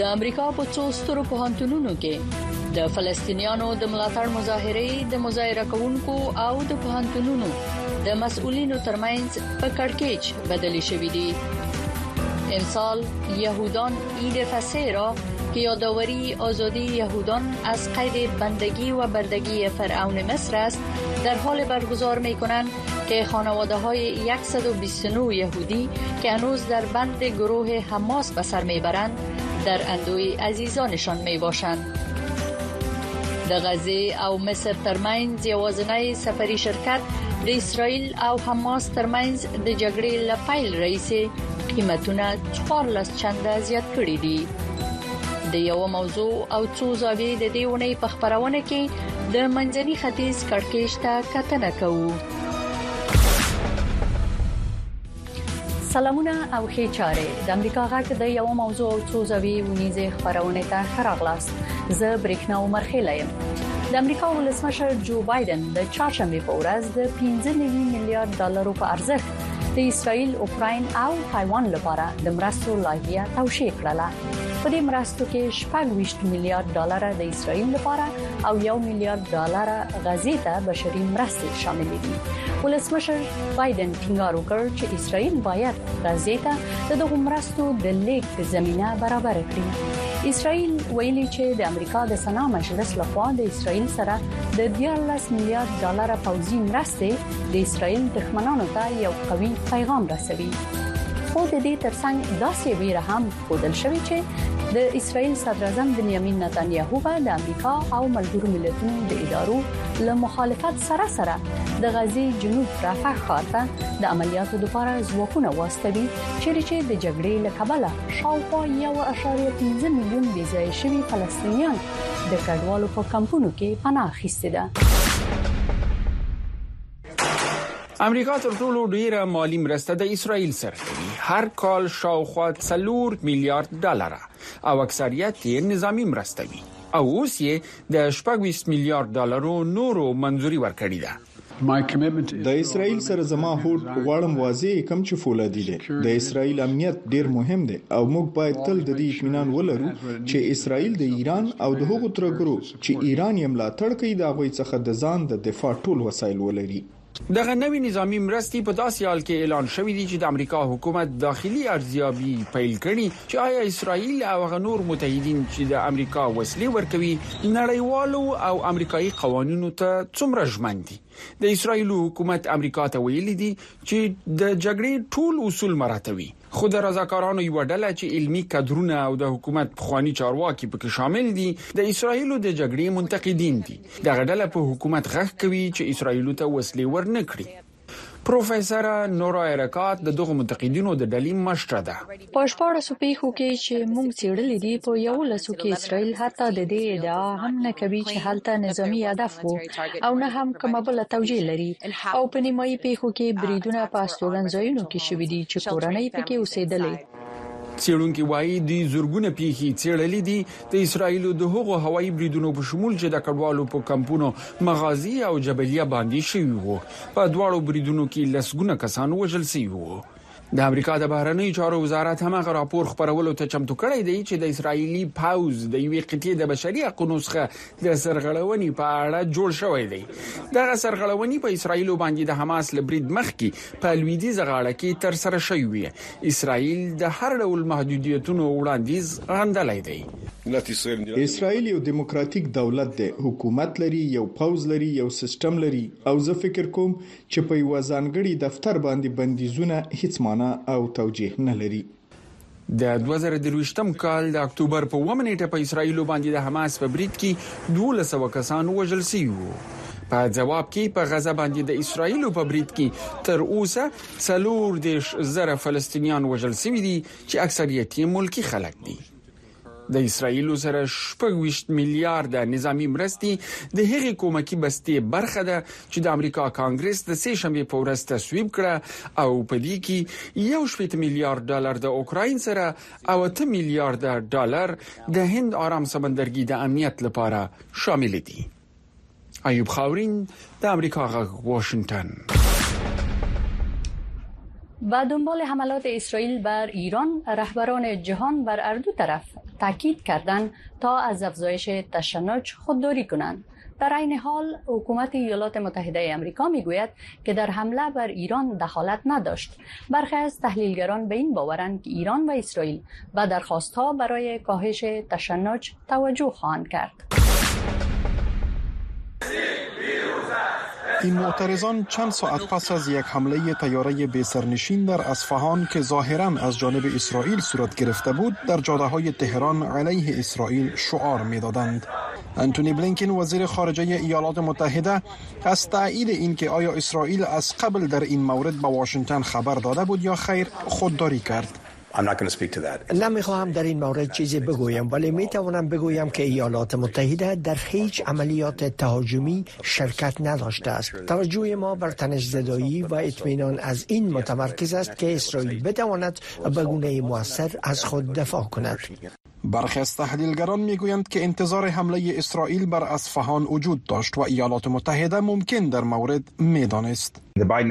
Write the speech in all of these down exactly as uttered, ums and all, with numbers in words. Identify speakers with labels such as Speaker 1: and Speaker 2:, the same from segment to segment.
Speaker 1: د امریکا په څو سترو پوهنتونونو کې د فلسطینیانو د ملاتړ مظاهرې د مظاهره کوونکو او د پوهنتونونو د مسؤلینو ترمنځ په کړکېچ بدلی شوې دي. امسال یهودان عید فصح را که یادآوری آزادی یهودان از قید بندگی و بردگی فرعون مصر است در حال برگزار می‌کنند که خانواده‌های صد و بیست و نه یهودی که هنوز در بند گروه حماس به سر میبرند در اندوه عزیزانشان میباشند. د غزه او مصر ترمنځ یوازینی سفری شرکت د اسرائیل او حماس ترمنځ د جګړې لپیل رئیس قیمتونه څوارلس چنده زیات کړي دي. د یو موضوع او څو زاویې د دې ونې په خبرونه کې د منځني ختیځ کړکېچ ته کتنه کوو. سلامونه او ښه چاره. د امریکا غږ د یو موضوع او څو زاویې ونیزه خبرونه ته خراغلاست. زه بریښنا عمرخیله یم. د امریکا ولسمشر جو بایدن د چهارشنبه په ورځ د پنځه میلیارډ ډالرو په ارزښت د اسرائیل، اوکراین او تایوان لپاره د مرستو لایحه توشیح کړه. په دې مرستو کې شپږ ویشت میلیارډ ډالر د اسرائیل لپاره او یو میلیارډ ډالر غزې ته بشري مرستې شامل دي. ولسمشر بایدن ټینګار وکړ چې اسرائیل باید غزې ته د دغو مرستو د لیږد زمينه برابر کړي. اسرائیل ویلي چې د امریکا د سنا مجلس لخوا د اسرائیل سره د دیارلس میلیارډ ډالر پوځي مرستې د اسرائیل دښمنانو ته یو قوي پیغام رسوي. خو د دې ترڅنګ داسې ویره هم ښودل شوې چې د اسرائیل صدر اعظم بنیامین نتانیاهو به د امریکا او ملګرو ملتونو د ادارو له مخالفت سره سره د غزې جنوب رفح ښار ته د عملیاتو لپاره ځواکونه واستوي چې د جګړې له کبله شاوخوا یو اعشاریه پنځه میلیون بې ځایه شوي فلسطینیان د کډوالو په کمپونو کې پناه اخیستې ده.
Speaker 2: امریکا تر ټولو ډیره مالی مرسته د اسرائیل سره کوي. هر کال شاوخوا څلور میلیارډ ډالر او اکثریت یې نظامی مرسته وي او اوس یې د شپږ ویشت میلیارډ ډالرو نورو منځوري ورکړې ده.
Speaker 3: د اسرائیل سره زما هوډ غواړم واضح کم چې فولادي دي. د اسرائیل امنیت ډیر مهم دی او موږ باید تل د دې اطمینان ولرو چې اسرائیل د ایران او د هغو ترګرو چې ایران یې ملاتړ کوي د هغوی څخه د ځان د دفاع ټول وسایل ولري.
Speaker 2: دغه نوې نظامی مرستې په داسې حال کې اعلان شوې دي چې د امریکا حکومت داخلي ارزیابي پیل کړي چې آیا اسرائیل او غنور متحدین چې د امریکا وسلې ورکوي نړیوالو او امریکایي قوانینو ته څومره ژمن دي. د اسرائیل حکومت امریکا ته ویلي دي چې د جګړې ټول اصول مراعاتوي. خو د رضاکارانو یو ډله چې علمي کادرونه او د حکومت پخوانی چارواکي پکې شامل دي د اسرائیل د جګړې منتقدین دي. دغه ډله په حکومت غږ کوي چې اسرائیل ته وسلې ورنکړي. پروفیسور نورا ارکات د دغه منتقدینو د ډلې مشره ده.
Speaker 1: په شپاړسو پیښو کې چې موږ څېړلې دي په یو لسو کې اسرائیل حتی د دې ادعا هم نه کوي چې هلته نظامی هدف وو او نه هم کومه بل توجیه لري. او په نیمایي پیښو کې بریدونه په استوګنځایونو کې شوي دي چې کورنۍ پکې اوسېدلې.
Speaker 2: څېړونکي وایي د زورګونه پیښې څېړلې دي د اسرائیل د هغو هوایي بریدونو په شمول چې د کډوالو په کمپونو مغازي او جبلیه باندې شوي وو. په دواړو بریدونو کې لسګونه کسان وژل شوي وو. د امریکا د بهرنیو چارو وزارت هم هغه راپور خبرولو ته چمتو کړی دی چې د اسرایلی پاوز د یوې قطعې د بشري حقوقو څخه د سرغړونې په اړه جوړ شوی دی. دغه سرغړونې په اسرایل باندې د حماس لبرید مخکې په لویدیځ غاړه کې تر سره شوی وي. اسرایل د هر ډول محدودیتونو وړاندیز غندلای دی.
Speaker 3: اسرائیل یو دیموکراتیک دولت دی، حکومت لري، یو پوز لري، یو سیستم لري او زه فکر کوم چې په یو ځانګړي دفتر باندې بندیزونه هیڅ معنا او توجیه نه لري.
Speaker 2: د دوه زره درویشتم کال د اکتوبر په اوومه نیټه په اسرائیل باندې د حماس په برید کې دولس سوه کسان وژل شوي وو. په جواب کې په غزه باندې د اسرائیل په برید کې تر اوسه څلور دېرش زره فلسطینیان وژل شوي دي چې اکثریت یې ملکی خلک دي. د اسرائیل سره شپږ ویشت میلیارډ نظامی مرستې د هغې کومکی بستې برخه ده چې د امریکا کانګرس د سه شنبه په ورځ تصویب کړه او په دې کې یو شپږ میلیارډ ډالر د اوکراین سره او اته میلیارډ ډالر د هند آرام سمندرګي د امنیت لپاره شامل دي. ایوب خاورین د امریکا غږ واشنگتن.
Speaker 1: با دنبال حملات اسرائیل بر ایران، رهبران جهان بر هر دو طرف تاکید کردند تا از افزایش تشنج خودداری کنند. در این حال حکومت ایالات متحده آمریکا میگوید که در حمله بر ایران دخالت نداشت. برخی از تحلیلگران به این باورند که ایران و اسرائیل به درخواست‌ها برای کاهش تشنج توجه خواهند کرد.
Speaker 4: این معترضان چند ساعت پس از یک حمله طیاره بی سرنشین در اصفهان که ظاهراً از جانب اسرائیل صورت گرفته بود در جاده‌های تهران علیه اسرائیل شعار می‌دادند. انتونی بلینکن وزیر خارجه ایالات متحده از تایید اینکه آیا اسرائیل از قبل در این مورد به واشنگتن خبر داده بود یا خیر خودداری کرد.
Speaker 5: نمیخواهم در این مورد چیزی بگویم، ولی میتوانم بگویم که ایالات متحده در هیچ عملیات تهاجمی شرکت نداشته است. توجه ما بر تنش‌زدایی و اطمینان از این متمرکز است که اسرائیل بتواند به گونه مؤثر از خود دفاع کند.
Speaker 4: برخی از تحلیلگران میگویند که انتظار حمله اسرائیل بر اصفهان وجود داشت و ایالات متحده ممکن در مورد میدانست.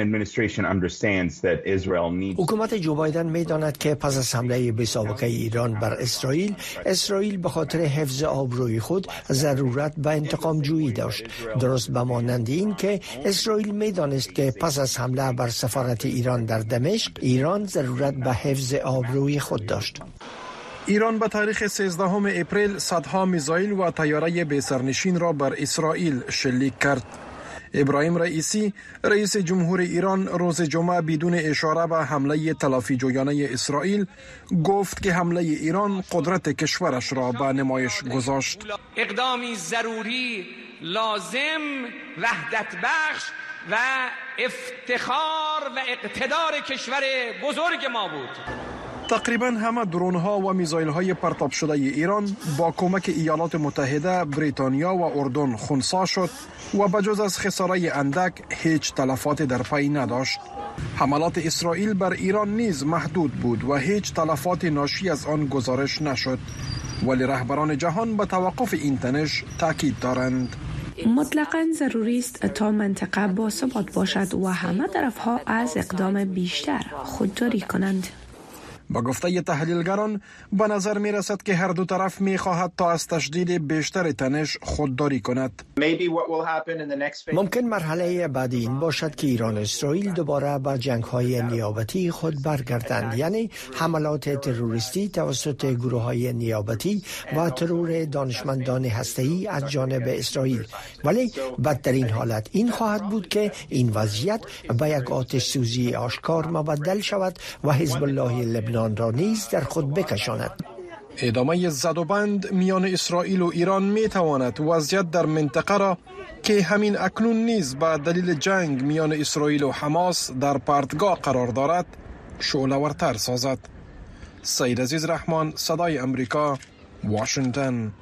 Speaker 5: حکومت جو بایدن میداند که پس از حمله بی‌سابقه ایران بر اسرائیل، اسرائیل به خاطر حفظ آبروی خود ضرورت به انتقام جویی داشت. درست به مانند این که اسرائیل میدانست که پس از حمله بر سفارت ایران در دمشق، ایران ضرورت به حفظ آبروی خود داشت.
Speaker 4: ایران به تاریخ سیزدهم اپریل صدها میزایل و طیاره بی سرنشین را بر اسرائیل شلیک کرد. ابراهیم رئیسی رئیس جمهور ایران روز جمعه بدون اشاره به حمله تلافی جویانه اسرائیل گفت که حمله ایران قدرت کشورش را به نمایش گذاشت.
Speaker 6: اقدامی ضروری، لازم، وحدت بخش و افتخار و اقتدار کشور بزرگ ما بود.
Speaker 4: تقریبا همه درون ها و میزایل های پرتاب شده ایران با کمک ایالات متحده، بریتانیا و اردن خنثی شد و بجز از خساره اندک هیچ تلفات در پی نداشت. حملات اسرائیل بر ایران نیز محدود بود و هیچ تلفات ناشی از آن گزارش نشد، ولی رهبران جهان به توقف این تنش تاکید دارند.
Speaker 7: مطلقاً ضروری است تا منطقه باثبات باشد و همه طرفها از اقدام بیشتر خودداری کنند.
Speaker 4: با گفته تحلیلگران به نظر می رسد که هر دو طرف می خواهد تا از تشدید بیشتر تنش خودداری کند.
Speaker 5: ممکن مرحله بعدی این باشد که ایران و اسرائیل دوباره به جنگ‌های نیابتی خود برگردند، یعنی حملات تروریستی توسط گروه‌های نیابتی و ترور دانشمندان هسته‌ای از جانب اسرائیل. ولی بدترین حالت این خواهد بود که این وضعیت به یک آتش سوزی آشکار مبدل شود و حزب الله لبنان را نیز در خود بکشاند.
Speaker 4: ادامه زد و بند میان اسرائیل و ایران می تواند وضعیت در منطقه را که همین اکنون نیز به دلیل جنگ میان اسرائیل و حماس در پرتگاه قرار دارد شعله‌ورتر سازد. سید عزیز رحمان، صدای امریکا، واشنگتن.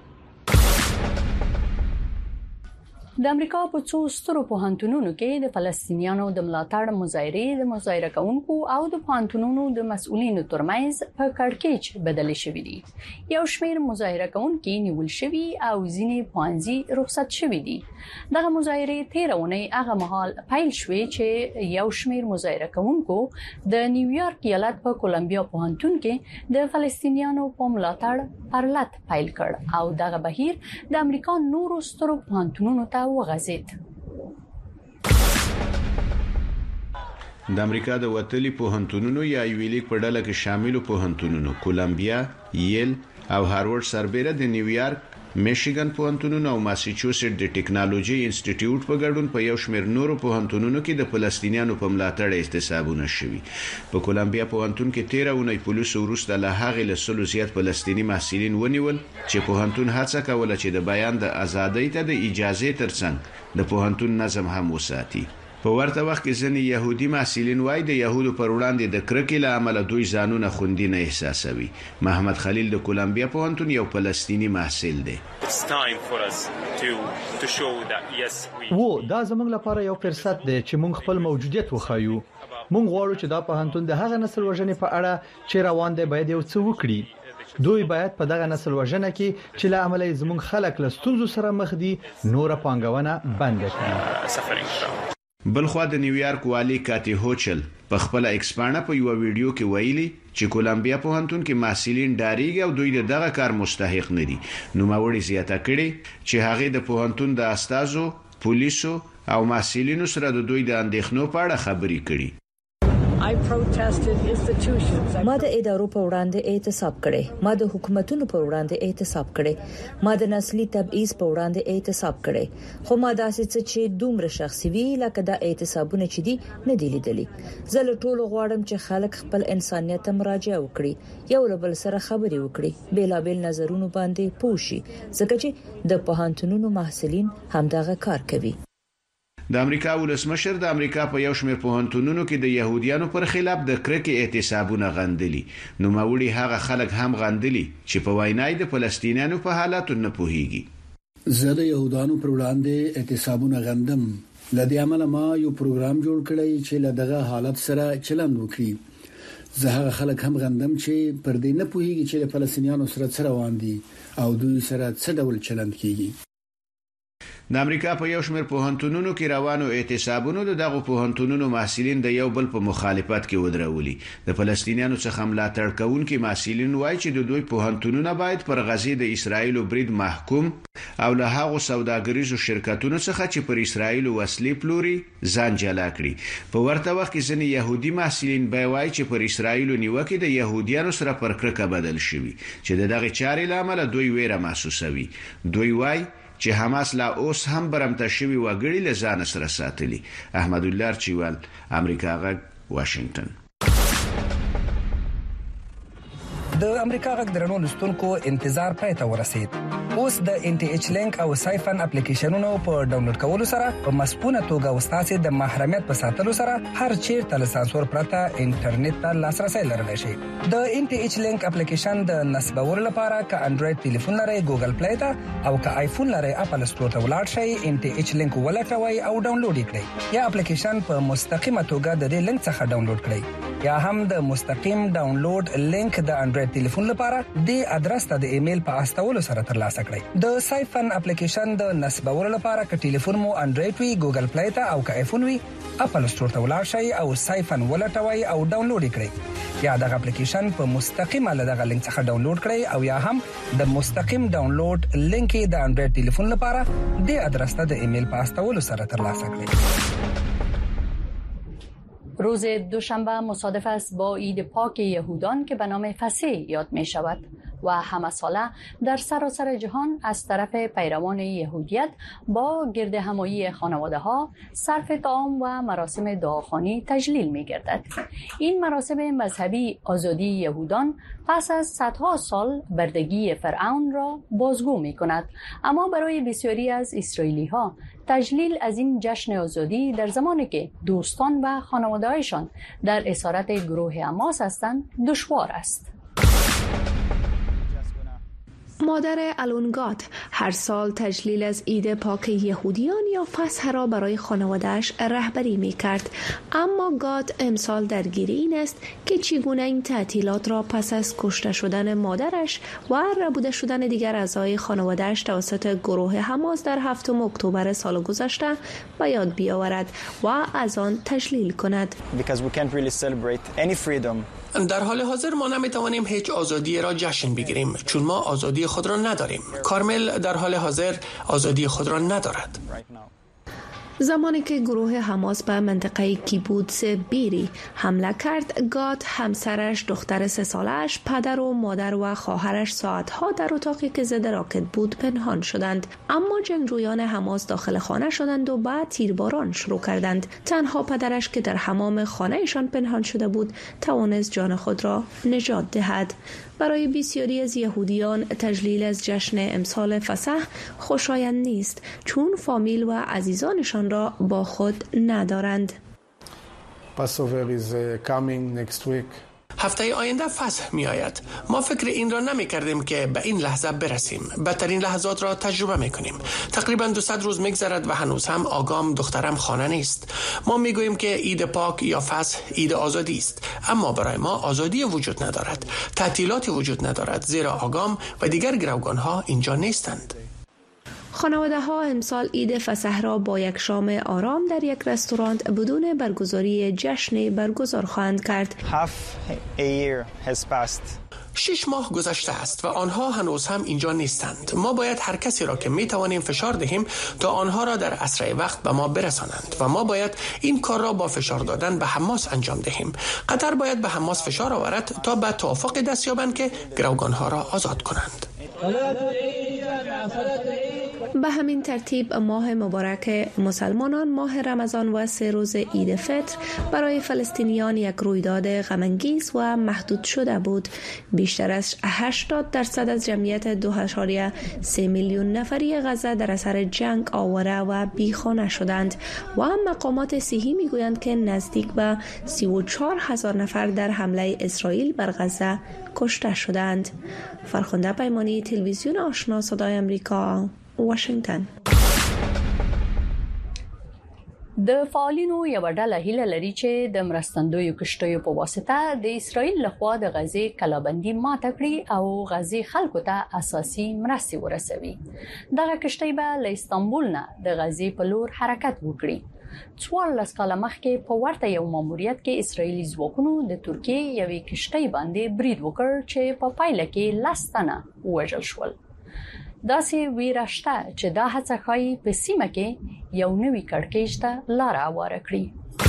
Speaker 1: د امریکا په څو سترو پوهنتونونو کې د فلسطینیانو د ملاتړ مظاهرې د مظاهره کوونکو او د پوهنتونونو د مسؤلینو ترمنځ په کړکېچ بدلې شوې دي. یو شمېر مظاهره کوونکي نیول شوي او ځینې پوهنځي رخصت شوي دي. دغه مظاهرې تېره اونۍ هغه مهال پیل شوې چې یو شمېر مظاهره کوونکو د نیویارک ایالت په کولمبیا پوهنتون کې د فلسطینیانو په ملاتړ پرلط پیل کړ او دغه بهیر د امریکا نورو سترو پوهنتونونو ته وغځید.
Speaker 8: د امریکا د وتلي پوهنتونونو یا یو لیک په ډله کې شامل پوهنتونونو کولمبیا، یل او هارورډ سربېره د نیویارک، میشیګن پوهنتونونو او ماساچوسټ د ټیکنالوژي انسټیټیوټ په ګډون په یو شمېر نورو پوهنتونونو کې د فلسطینیانو په ملاتړ احتسابونه شوي. په کولمبیا پوهنتون کې تیره اونۍ پولیسو وروسته له هغې له سلو زیات فلسطیني محصلین ونیول چې پوهنتون هڅه کوله چې د بیان د ازادۍ ته د اجازې ترڅنګ د پوهنتون نظم هم وساتي. په ورته وخت کې ځینې يهودي محصلین وایي د يهودو پر وړاندې د کرکې له امله دوی ځانونه خوندي نه احساسوي. محمد خلیل د کولمبیا پوهنتون یو فلسطیني محصل دی.
Speaker 9: و دا زموږ لپاره یو فرصت دی چې موږ خپل موجودیت وښایو. موږ غواړو چې دا پوهنتون د هغه نسل وژنې په اړه چې روان دی باید یو څه وکړي. دوی باید په دغه نسل وژنه کې چې له عمله زموږ خلک له ستونزو سره مخ دي نور پانګونه بند کړي.
Speaker 8: بلخوا د نیویارک والی کاتی هوچل په خپل ایکسپانه په یو ویډیو کې ویلي چې کولمبیا پوهنتون کې محصلین ډاریږي او دوی دغه کار مستحق نه دي. نو ماوړي زیاته کړي چې هغه د پوهنتون د استادو، پولیسو او محصلینو سره د دوی د اندېښنو په اړه خبرې کړي.
Speaker 10: ما د ادارو په وړاندې اعتصاب کړي، ما د حکومتونو په وړاندې اعتصاب کړي، ما د نسلي تبعیض په وړاندې اعتصاب کړي، خو ما داسې څه چې دومره شخصي وی لکه د اعتصابونه چې دي نه دي لیدلي. زه له ټولو غواړم چې خلک خپل انسانيت ته مراجعه وکړي، یو له بل سره خبرې وکړي، بیلابل نظرونو باندې پوښي، ځکه چې د پوهنتونونو محصلین همدغه کار کوي.
Speaker 8: د امریکا ولسمشر د امریکا په یو شمېر پوهنتونونو کې د يهوديانو پر خلاف د کرکې اعتصابونه غندلي. نو ماوړي هغه خلک هم غندلي چې په وینای د فلسطینیانو په حالاتو نه پوهیږي.
Speaker 11: زه د يهودانو پر وړاندې اعتصابونه غندم. لدې عمل ما یو پروګرام جوړ کړی چې لدغه حالت سره چلند وکړي. زه هغه خلک هم غندم چې پر دې نه پوهیږي چې د فلسطینیانو سره څه روان دي او دوی سره څه ډول چلند کیږي.
Speaker 8: د امریکا په یو شمېر پوهنتونونو کې روانو اعتصابونو د دغه پوهنتونونو محصلین د یو بل په مخالفت کې ودرولي. د فلسطینیانو څخه ملاتړ کوونکي محصلین وایي چې د دوی پوهنتونونه باید پر غزې د اسرایل برید محکوم او له هغو سوداګریزو شرکتونو څخه چې پر اسرایل وسلې پلوري ځان جلا کړي. په ورته وخت کې ځینې يهودي محصلین به وایي چې پر اسرایل نیوکه د يهوديانو سره پر کرکه بدل شوی چې دغه چارې لامل دوی ویره محسوسوي. دوی وایي چې حماس لا اوس هم برمته شوی وګړي له ځان سره ساتلي. احمد الله چوال، امریکا غږ، واشنگټن.
Speaker 12: د امریکا غږ درنو لستونکو انتظار پای ته ورسید. اوس د ان ټي ایچ لینک او سایفن اپلیکیشنونو په ډاونلوډ کولو سره په مسپونه توګه وستاسو د محرمیت په ساتلو سره هر چیرته له سانسور پرته انټرنیټ ته لاسرسي لرلی شي. د ان ټي ایچ لینک اپلیکیشن د نصبولو لپاره ک انډراید ټلیفون لري ګوګل پلی ته او ک آیفون لري اپل سٹور ته ولاړ شئ، ان ټي ایچ لینک ولټوي او ډاونلوډ کړئ یا اپلیکیشن په مستقیمه توګه د دې لینک څخه ډاونلوډ کړئ یا هم د مستقیم ډاونلوډ لینک د انډراید ټلیفون لپاره د ادرس ته د ایمیل په استولو سره ترلاسه کړئ. د سایفن اپلیکیشن د نصبولو لپاره ک ټلیفون مو انډراید وي، ګوګل پلی ته او ک آیفون وي اپل سٹور ته ولاړ شئ او سایفن ولټوي او ډاونلوډ کړئ یا دغه اپلیکیشن په مستقیمه له دغه لینک څخه ډاونلوډ کړئ او یا هم د مستقیم ډاونلوډ لینک د انډراید ټلیفون لپاره د ادرس ته د ایمیل په استولو سره ترلاسه کړئ.
Speaker 1: روز دوشنبه مصادف است با عید پاک یهودان که به نام فسح یاد می شود و همه ساله در سراسر جهان از طرف پیروان یهودیت با گرد همایی خانواده ها، صرف طعام و مراسم دعاخوانی تجلیل می گردد. این مراسم مذهبی آزادی یهودان پس از صدها سال بردگی فرعون را بازگو می کند، اما برای بسیاری از اسرائیلی ها تجلیل از این جشن آزادی در زمانی که دوستان و خانواده‌هایشان در اسارت گروه حماس هستند دشوار است.
Speaker 7: مادر آلون گات هر سال تجلیل از عید پاک یهودیان یا فسح را برای خانواده‌اش رهبری می‌کرد، اما گات امسال درگیر این است که چگونه این تعطیلات را پس از کشته شدن مادرش و ربوده شدن دیگر اعضای خانواده‌اش توسط گروه حماس در هفتم اکتبر سال گذشته به یاد بیاورد و از آن تجلیل کند.
Speaker 13: در حال حاضر ما نمیتوانیم هیچ آزادی را جشن بگیریم چون ما آزادی خود را نداریم. کارمل در حال حاضر آزادی خود را ندارد.
Speaker 7: زمانی که گروه حماس به منطقه کیبوتس بیری حمله کرد، گات، همسرش، دختر سه سالش، پدر و مادر و خواهرش ساعتها در اتاقی که ضد راکت بود پنهان شدند، اما جنگجویان حماس داخل خانه شدند و بعد تیرباران شروع کردند. تنها پدرش که در حمام خانهشان پنهان شده بود توانست جان خود را نجات دهد. برای بسیاری از یهودیان تجلیل از جشن امسال فسح خوشایند نیست چون فامیل و عزیزانشان را با خود ندارند.
Speaker 14: Passover is coming next week.
Speaker 13: هفته آینده فسح می آید. ما فکر این را نمی کردیم که به این لحظه برسیم. بدترین لحظات را تجربه می کنیم. تقریبا دویست روز می گذرد و هنوز هم آگام دخترم خانه نیست. ما می گوییم که عید پاک یا فسح عید آزادی است، اما برای ما آزادی وجود ندارد. تعطیلاتی وجود ندارد زیرا آگام و دیگر گروگان ها اینجا نیستند.
Speaker 7: خانواده ها امسال عید فسح را با یک شام آرام در یک رستوران بدون برگزاری جشن برگزار خواهند کرد.
Speaker 13: شش ماه گذشته است و آنها هنوز هم اینجا نیستند. ما باید هر کسی را که می توانیم فشار دهیم تا آنها را در اسرع وقت به ما برسانند و ما باید این کار را با فشار دادن به حماس انجام دهیم. قطر باید به حماس فشار آورد تا به توافق دست یابند که گروگانها را آزاد کنند.
Speaker 7: به همین ترتیب ماه مبارک مسلمانان، ماه رمضان و سه روز عید فطر برای فلسطینیان یک رویداد غم‌انگیز و محدود شده بود. بیشتر از هشتاد درصد از جمعیت دو ممیز سه میلیون نفری غزه در اثر جنگ آواره و بیخانه شدند و مقامات صحی میگویند که نزدیک به سی و چهار هزار نفر در حمله اسرائیل بر غزه کشته شدند. فرخنده پیمانی، تلویزیون آشنا صدای آمریکا، واشنگتن.
Speaker 1: د فعالینو یو ډله هیله لري چې د مرستندویو کشتیو په واسطه د اسرائیل لخوا د غزې کلابندي ماته کړي او غزې خلکو ته اساسي مرستې ورسوي. دغه کشتۍ به له استانبول نه د غزې په لور حرکت وکړي. څوارلس کاله مخکې په ورته یو ماموریت کې اسرائیلي ځواکونو د ترکیې یوې کشتۍ باندې برید وکړ چې په پایله کې لس تنه ووژل شول. داسې ویره شته چې دا هڅه ښایي په سیمه کې یو نوی کړکېچ ته لاره هواره کړي.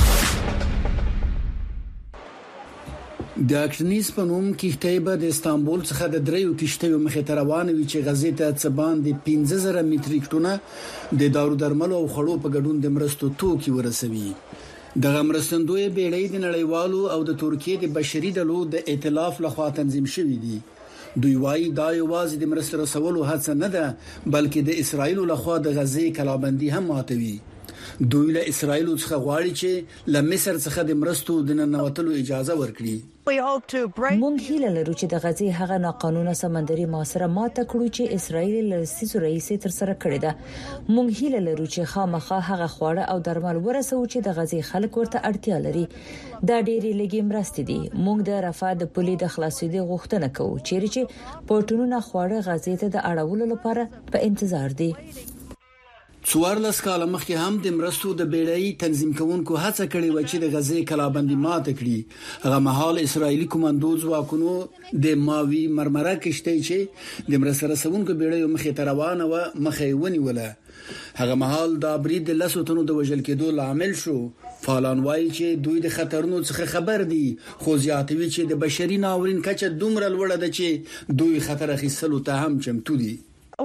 Speaker 11: د اکټنیس په نوم کښتۍ به د استانبول څخه د دریو کښتیو مخې ته روانې وي چې غزې ته څه باندې پنځه زره متریک ټونه د دارو درملو او خړو په ګډون د مرستو توکي ورسوي. دغه مرستندوی بیړۍ د نړیوالو او د ترکیې د بشري ډلو د ائتلاف لخوا تنظیم شوې دي. دوی وايي دا یوازې د مرستې رسولو هڅه نه ده، بلکې د اسرایل لخوا د غزې کلابندي هم ماتوي. دوی له اسرایل څخه غواړي چې له مصر څخه د مرستو د ننوتلو اجازه ورکړي.
Speaker 10: مونږ هیله لرو چې د غزې هغه ناقانونه سمندري محاصره ماته کړو چې اسرایل له سیسو رئیس تر سره کړی ده. مونږ هیله لرو چې خامخا هغه خواړه او درمل ورسوي چې د غزې خلک ورته اړتیا لري. دا ډېری لګي مرستې دي. مونږ د رفاه د پولې د خلاصېدو غوښتنه کوو چیرې چې پورټونونه خواړه غزې ته د اړولو لپاره په انتظار دي.
Speaker 11: څوارلس کاله مخکې هم د مرستو د بیړۍ تنظیم کوونکو هڅه کړې و چې د غزې کلابندي ماته کړي. هغه مهال اسرایلی کمانډو ځواکونو د ماوی مرمره کشتۍ چې د مرستې رسونکو بیړۍ مخې ته روانه و مخې ونیوله. هغه مهال دا برید د لسو تنو د وژل کېدو لامل شو. فعالان وایي چې دوی د خطرونو څخه خبر دي، خو زیاتوي چې د بشري ناورین کچه دومره لوړه ده چې دوی خطر اخیستلو ته هم چمتو دي.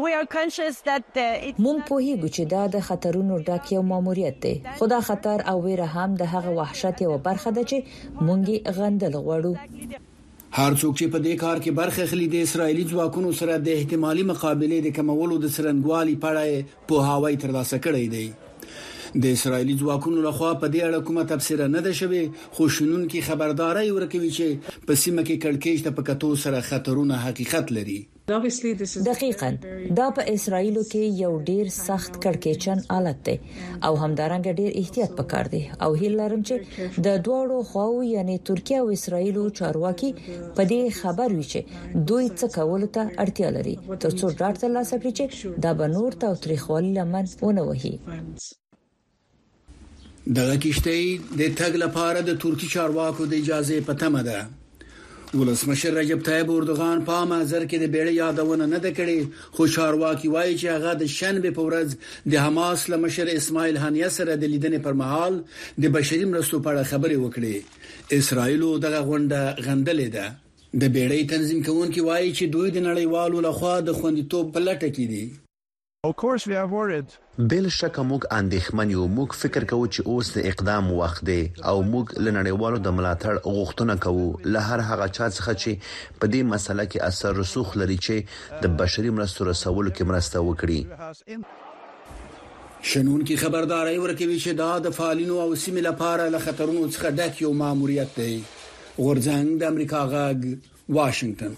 Speaker 10: مونږ پوهیږو چې دا د خطرونو ډک یو ماموریت دی، خو دا خطر او ویره هم د هغه وحشت یو برخه ده چې مونږ غندل غواړو.
Speaker 11: هر څوک چې په دې کار کې برخه اخلي د اسرایلی ځواکونو سره د احتمالي مقابله د کمولو د سرنګوالي په اړه په هواي ترلاسه کړی دی. د اسرایلی ځواکونو لخوا په دې اړه کومه تفسیر نه ده شوی، خو شنونکو خبرداري ورکوي چې په سیمه کې کړکېچ ته په کتو سره خطرونه حقیقت لري.
Speaker 10: دقیقاً دا په اسرایلو کې یو ډیر سخت کړکېچن حالت دی او همدارنګه ډیر احتیاط پکار دی او هیله لرم چې د دوړو خواو یعنی ترکیه او اسرایلو چارواکي په دې خبر وي چې دوی څه کول ته اړتیا لري ترڅو ډاټ ترلاسه کړي چې دا به نور تاوتریخوالي لمن ونه وهي.
Speaker 11: دغه کشتۍ د تګ لپاره د ترکی چارواکو د اجازه په تمه ده. ولسمشر رجب طیب اردوغان په مازر کې د بیړۍ یادونه نه ده کړې، خو چارواکي وایي چې هغه د شنبه په ورځ د حماس لمشر اسماعیل هانیه سره د لیدنې پر مهال د بشري مرستو په اړه خبرې وکړې. اسرائیل دغه غونډه غندلې ده. د بیړۍ تنظیم کوونکي وایي چې دوی د نړیوالو لخوا د خوندیتوب په لټه کې دي.
Speaker 15: بل شک موږ اندېښمن یو، موږ فکر کوو چې اوس د اقدام وخت دی او موږ لنړیوالو د ملاتړ غوښتنه کوو له هر هغه چا څخه چې په دې مسله کې اثر رسوخ لري چې د بشري مرستو رسولو کې مرسته وکړي.
Speaker 11: شنونکو خبرداري ورکوي چې دا د فعالینو او سیمې لپاره له خطرونو څخه ډک یو ماموریت دی. غورځنګ د امریکا غاګ، واشنگټن.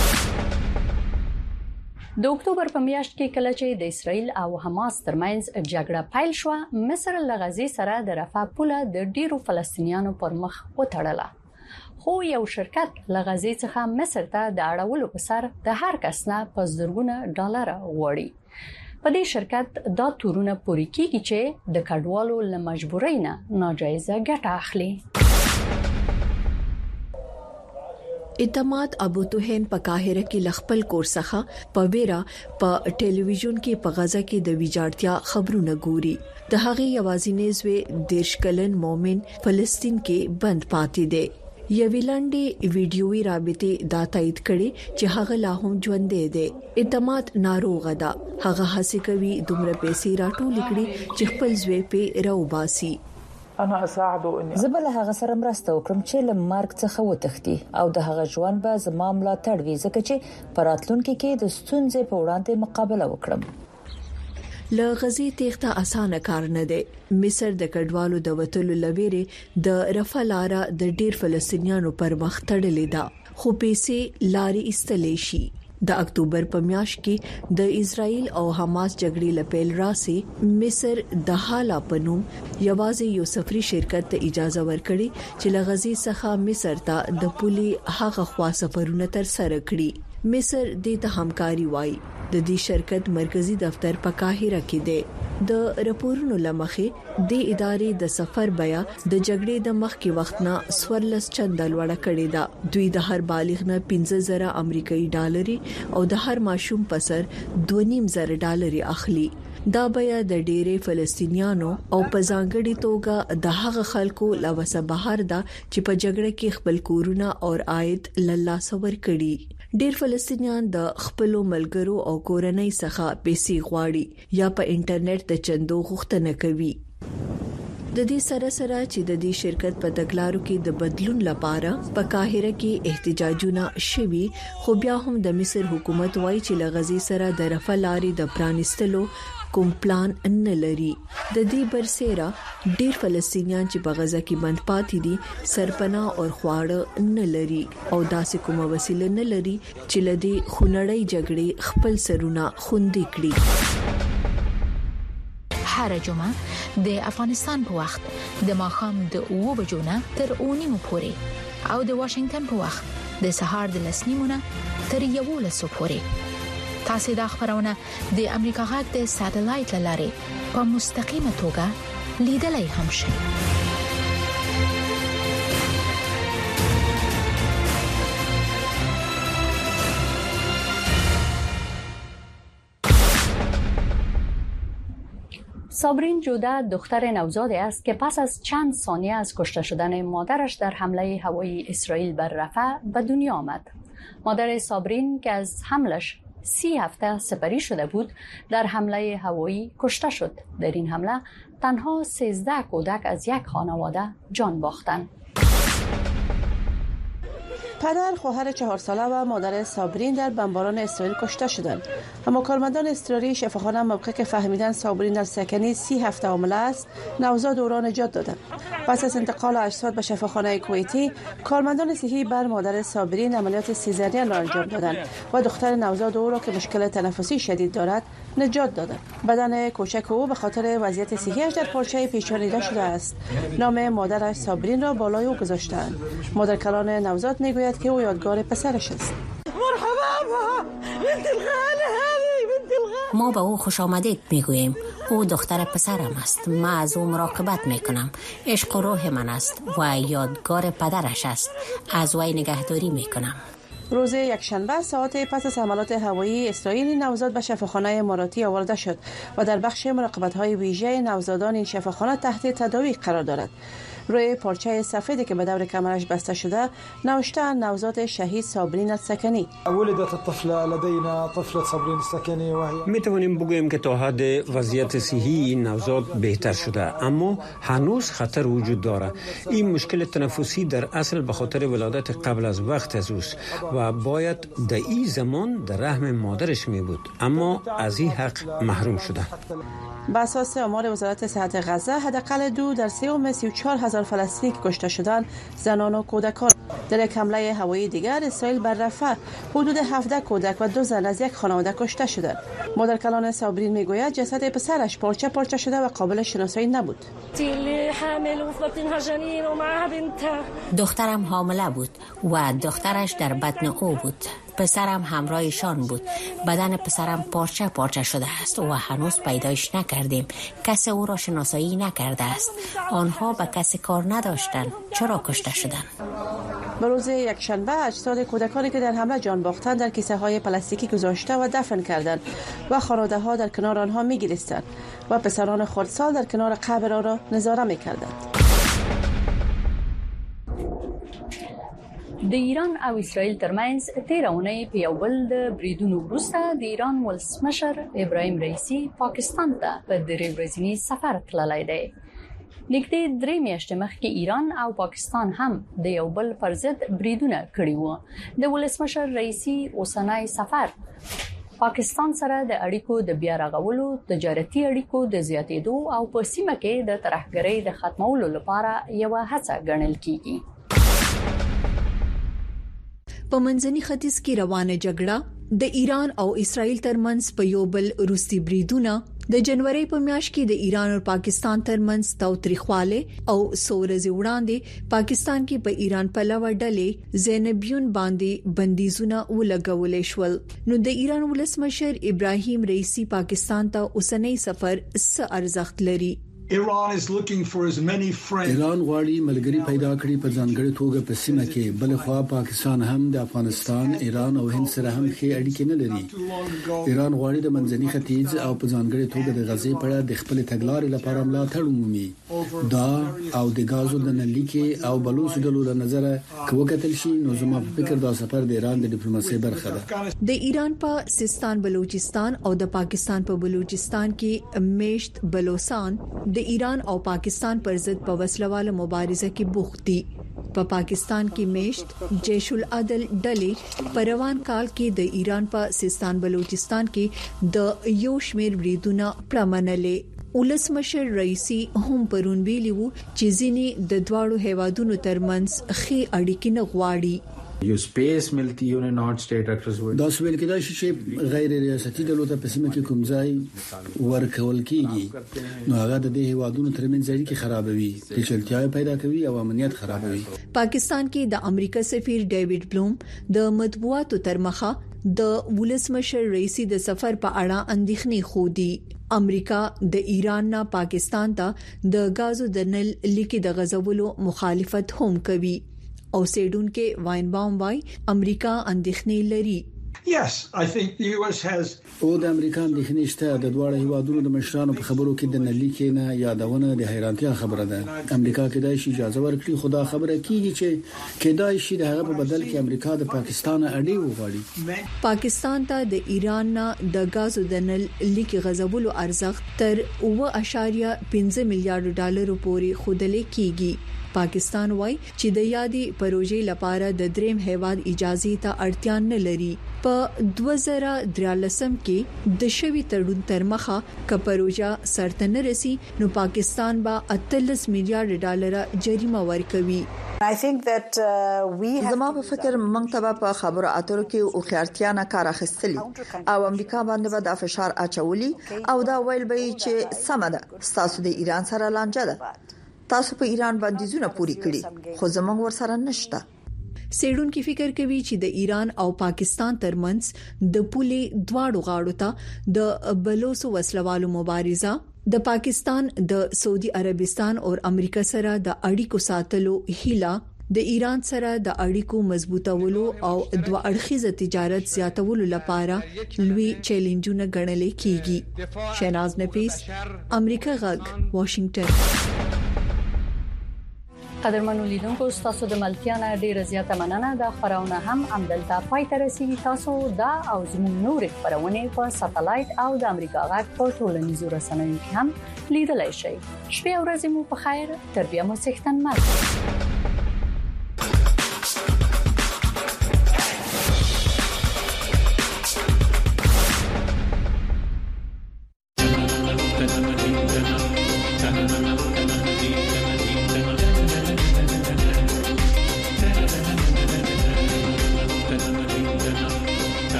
Speaker 1: د اکتوبر په میاشت کې کله چې د اسرائیل او حماس ترمنځ جګړه پیل شو، مصر له غزې سره د رفاه پوله د ډیرو فلسطینیانو پر مخ وتړله. خو یو شرکت له غزې څخه مصر ته د اړولو په سر د هر کس نه په زرګونه ډالر غواړي. په په دې شرکت دا تورونه پوری کیږي چې د کډوالو له مجبورۍ نه ناجایزه ګټه اخلي.
Speaker 7: اعتماد ابو توهین په قاهره کې لخپل کورسخه په ویرا په ټلویزیون کې په غزا کې د ویجاړتیا خبرونه ګوري. د هغه یوازینی زوی دیرشکلن مومن فلسطین کې بند پاتې دی. یوې لنډې ویډیوي رابطې دا تایید کړي چې هغه لا هم ژوندې دی. اعتماد ناروغه ده. هغه هڅه کوي دومره پیسې راټول کړي چې خپل زوی په راوباسي.
Speaker 10: انا اساعده اني زبل هغه سره مرسته وکړم چې له مرګ څخه وتښتي او د هغه ژوند به زما ملاتړ وي ځکه چې پراتلونکو کې د ستونزې په وړاندې مقابله وکړم.
Speaker 7: له غزي تیخته اسانه کار نه دی. مصر د کډوالو د وټلو لويري د رفلاره د ډیر فلسطینیانو پر مخ تړلې ده خو پیسې لاري استلې شي. د اکتوبر په میاشت کې د اسرائیل او حماس جګړې لپیل راسي مصر د حالا پنوم یوازې یو سفري شرکت ته اجازه ورکړي چې لغزي څخه مصر ته د پولي هغه خوا سفرونه تر سره کړي. مصر د ته همکاري وای. د دې شرکت مرکزی دفتر په قاهره کې دی. د راپورونو لمخې د ادارې د سفر بیا د جګړې د مخ کې وخت نه سورلس چندل وړه کړی دا. دوی د هر بالغ نه پنځه زره امریکایي ډالري او د هر ماشوم په سر دوه نیم زره ډالري اخلي. دا بیا د ډېرې فلسطینیانو او په ځانګړي توګه د هغه خلکو لوسه بهر ده چې په جګړه کې خپل کورونه او عاید لاله سور کړي. ډېر فلسطینیان د خپل ملګرو او کورنۍ څخه پیسې غواړي یا په انټرنیټ د چندو غوښتنه کوي. د دې سره سره چې د دې شرکت په تګلارو کې د بدلون لپاره په قاهره کې احتجاجونه شوي خو بیا هم د مصر حکومت وایي چې لغزي سره د رفلاري د پرانستلو کوم پلان نه لري. د دې برسېره ډېر فلسطینیان چې په غزا کې بند پاتې دي سرپناه او خواړه نه لري او داسې کومه وسیله نه لري چې لدی خونړۍ جګړې خپل سرونه خوندې کړي.
Speaker 16: هر جمعه د افغانستان په وخت د ماخام د اوو بجو نه تر اونیمو پورې او د واشنگټن په وخت د سهار د لسنیمونه تر یوولسو پورې. تاسو د خبرونه د امریکا غږ د ساتلایت لارې په مستقیمه توګه لیدلای هم شئ.
Speaker 1: صابرین جوده دختر نوزادی است که پس از چند ثانیه از کشته شدن مادرش در حمله هوایی اسرائیل بر رفح به دنیا آمد. مادر صابرین که از حملش سی هفته سپری شده بود در حمله هوایی کشته شد. در این حمله تنها سیزده کودک از یک خانواده جان باختند.
Speaker 17: پدر، خواهر چهار ساله و مادر صابرین در بمباران اسرائیل کشته شدند. اما کارمندان اضطراری شفاخانه موقع که فهمیدند صابرین در سکنی سی هفته حامله است، نوزاد او را نجات دادند. پس از انتقال اجساد به شفاخانه کویتی، کارمندان صحی بر مادر صابرین عملیات سیزارین را انجام دادند و دختر نوزاد او را که مشکل تنفسی شدید دارد نجات دادند. بدن کوچک او به خاطر وضعیت صحیش در پارچه پیشانیده شده است. نام مادرش صابرین را بالای او گذاشتند. مادر کلان نوزاد میگوید که او یادگار پسرش است.
Speaker 18: ما به او خوش آمدید میگوییم. او دختر پسرم است. ما از او مراقبت میکنم. عشق و روح من است و یادگار پدرش است. از وی نگهداری میکنم.
Speaker 17: روز یکشنبه ساعت پس از حملات هوایی اسرائیل نوزاد به شفاخانه اماراتی آورده شد و در بخش مراقبت‌های ویژه نوزادان این شفاخانه تحت تداوی قرار دارد. روی پارچه سفیدی که به دور کمرش بسته شده نوشته نوزاد شهید صابرین السکنی.
Speaker 19: ولدت الطفله لدينا طفله صابرین السکنی و هي
Speaker 20: می توانیم بگوییم که تا حد وضعیت صحی این نوزاد بهتر شده، اما هنوز خطر وجود دارد. این مشکل تنفسی در اصل به خاطر ولادت قبل از وقت از اوست و باید در این زمان در رحم مادرش می بود، اما از این حق محروم شده.
Speaker 17: به اساس آمار وزارت صحت غزه حداقل دو در سوم سی و چهار هزار فلسطینی که کشته شدند زنان و کودکان. در یک حمله هوایی دیگر اسرائیل بر رفح حدود هفده کودک و دو زن از یک خانواده کشته شدند. مادر کلان صابرین میگوید جسد پسرش پارچه پارچه شده و قابل شناسایی نبود.
Speaker 18: دخترم حامله بود و دخترش در بطن او بود. پسرم همراهشان بود. بدن پسرم پارچه پارچه شده است و هنوز پیدایش نکردیم. کسی او را شناسایی نکرده است. آنها به کسی کار نداشتند. چرا کشته شدند؟
Speaker 17: به روز یکشنبه اجساد کودکانی که در حمله جان باختند در کیسه های پلاستیکی گذاشته و دفن کردند و خانواده ها در کنار آنها می گریستند و پسران خردسال در کنار قبر آن را نظاره می کردند.
Speaker 1: د ایران او اسرائیل ترمنځ تیر اونۍ په یو بل د بریدونو وروسته د ایران ولسمشر ابراهیم رئیسی پاکستان ته په درې ورځني سفر تللی دی. نږدې درې میاشتې مخکې ایران او پاکستان هم د یو بل پر ضد بریدونه کړي وو. د ولسمشر رئیسی اوسنی سفر پاکستان سره د اړیکو د بیا رغولو، تجارتي اړیکو د زیاتېدو او په سیمه کې د ترهګرۍ د ختمولو لپاره یو هڅه ګڼل کیږي.
Speaker 21: په منځني ختیځ کې روانه جګړه د ایران او اسرائیل ترمنځ په یو بل روسي بریدونه د جنوري په میاشت کې د ایران او پاکستان ترمنځ تاوتریخواله او سورزي وړاندې پاکستان کې په ایران په لور ډلې زینبیون باندې بندیزونه ولګولې شول. نو د ایران ولسمشر ابراهیم رئیسی پاکستان ته اوسنۍ سفر څه ارزښت لري؟
Speaker 11: ایران غواړي ملګری پیدا کړي په ځانګړي توګه په سیمه کې، بل خو پاکستان هم د افغانستان، ایران او هند سره هم ښه اړیکې نه لري. ایران غواړي د منځني ختیځ او په ځانګړي توګه د غزې په اړه د خپل تګلارې لپاره ملاتړ ومومي. دا او د غازو د نلیکې او بلوچ ډلو له نظره کوکتل شي نو زما په فکر دا سفر د ایران د ډیپلوماسۍ برخه ده.
Speaker 21: د ایران په سیستان بلوچستان او د پاکستان په بلوچستان کې میشت بلوچستان د ایران او پاکستان پر ضد په وسلواله مبارزه کې بوخت دي. په پاکستان کې میشت جیش العدل ډلې په روان کال کې د ایران په سیستان بلوچستان کې د یو شمېر بریدونه پرمنلې. ولسمشر رئیسی هم پرون ویلو چې ځینې د دواړو هیوادونو ترمنځ ښې اړیکې نه غواړي.
Speaker 22: یو سپیس ملتي یو ناٹ سټیټ اکټرز وایي
Speaker 11: دا سویل کېدای شي چې غیر ریاستي ډلو ته په سیمه کې کوم ځای ورکول کیږي نو هغه د دې هیوادونو ترمنځ اړیکې خرابوي، پیچلتیا پیدا کوي او امنیت خرابوي.
Speaker 21: پاکستان کې د امریکا سفیر ډیوډ بلوم د مطبوعاتو تر مخه د ولسمشر رئیسی د سفر په اړه اندېښنې خودي. امریکا د ایران نه پاکستان ته د غازو د نل لیکې د غزولو مخالفت هم کوي او سیډونکو واینباوم وای امریکا اندېښنې لري.
Speaker 11: Yes, I think the U S has او د امریکا اندېښنې شته. د دواړو هیوادونو د مشرانو په خبرو کې د نلیکې نه یادونه د حیرانتیا خبره ده. امریکا کېدای شي اجازه ورکړي، خدا خبره کیږي چې کېدای شي د هغه په بدل کې امریکا د پاکستان اړې وغواړي.
Speaker 21: پاکستان ته د ایران نه د غازو د نل لیکې غزولو ارزښت تر اوه اعشاریه پنځه میلیارډ ډالر پورې خودلې کیږي. پاکستان وای چې د یادي پروژې لپاره د دریم هیواد اجازه ته اړتیا نه لري. په دوه زره درې کې د شوی تړون تر مخه ک پروژه سرته رسی نو پاکستان با اتلس میلیارډ ډالر جریمه ورکوي.
Speaker 23: زما په فکر موږ ته په خبرو اترو کې او خیارتیا نه کار اخیستلی او امریکا باندې به د فشار اچولي او دا ویل به چې سم ده تاسو د ایران سره لانجه ده، تاسو په ایران باندې زونه پوری کړی خو زمونږ ورسره نشته.
Speaker 21: سیډون کې فکر کوي چې د ایران او پاکستان ترمنځ د پولې دواړو غاړو ته د بلوسو وسلوالو مبارزه د پاکستان د سعودي عربستان او امریکا سره د اړیکو ساتلو هیله د ایران سره د اړیکو مضبوطولو او دوه اړخیزه تجارت زیاتولو لپاره لوی چیلنجونه ګڼل کیږي. شیناز نفیس، امریکا غږ، واشنگټن.
Speaker 1: قدرمنو لیدونکو، تاسو د ملتیا ډیره زیاته مننه. د خبرونه هم عمدلته پای ته رسیدي. تاسو دا او زموږ نور خبرونه په ساتلایت او د امریکا غږ په ټولنیزو رسنیو کې هم لیدلای شئ. شپه او ورځ مو په خیر. تربیه مو څښتن مل.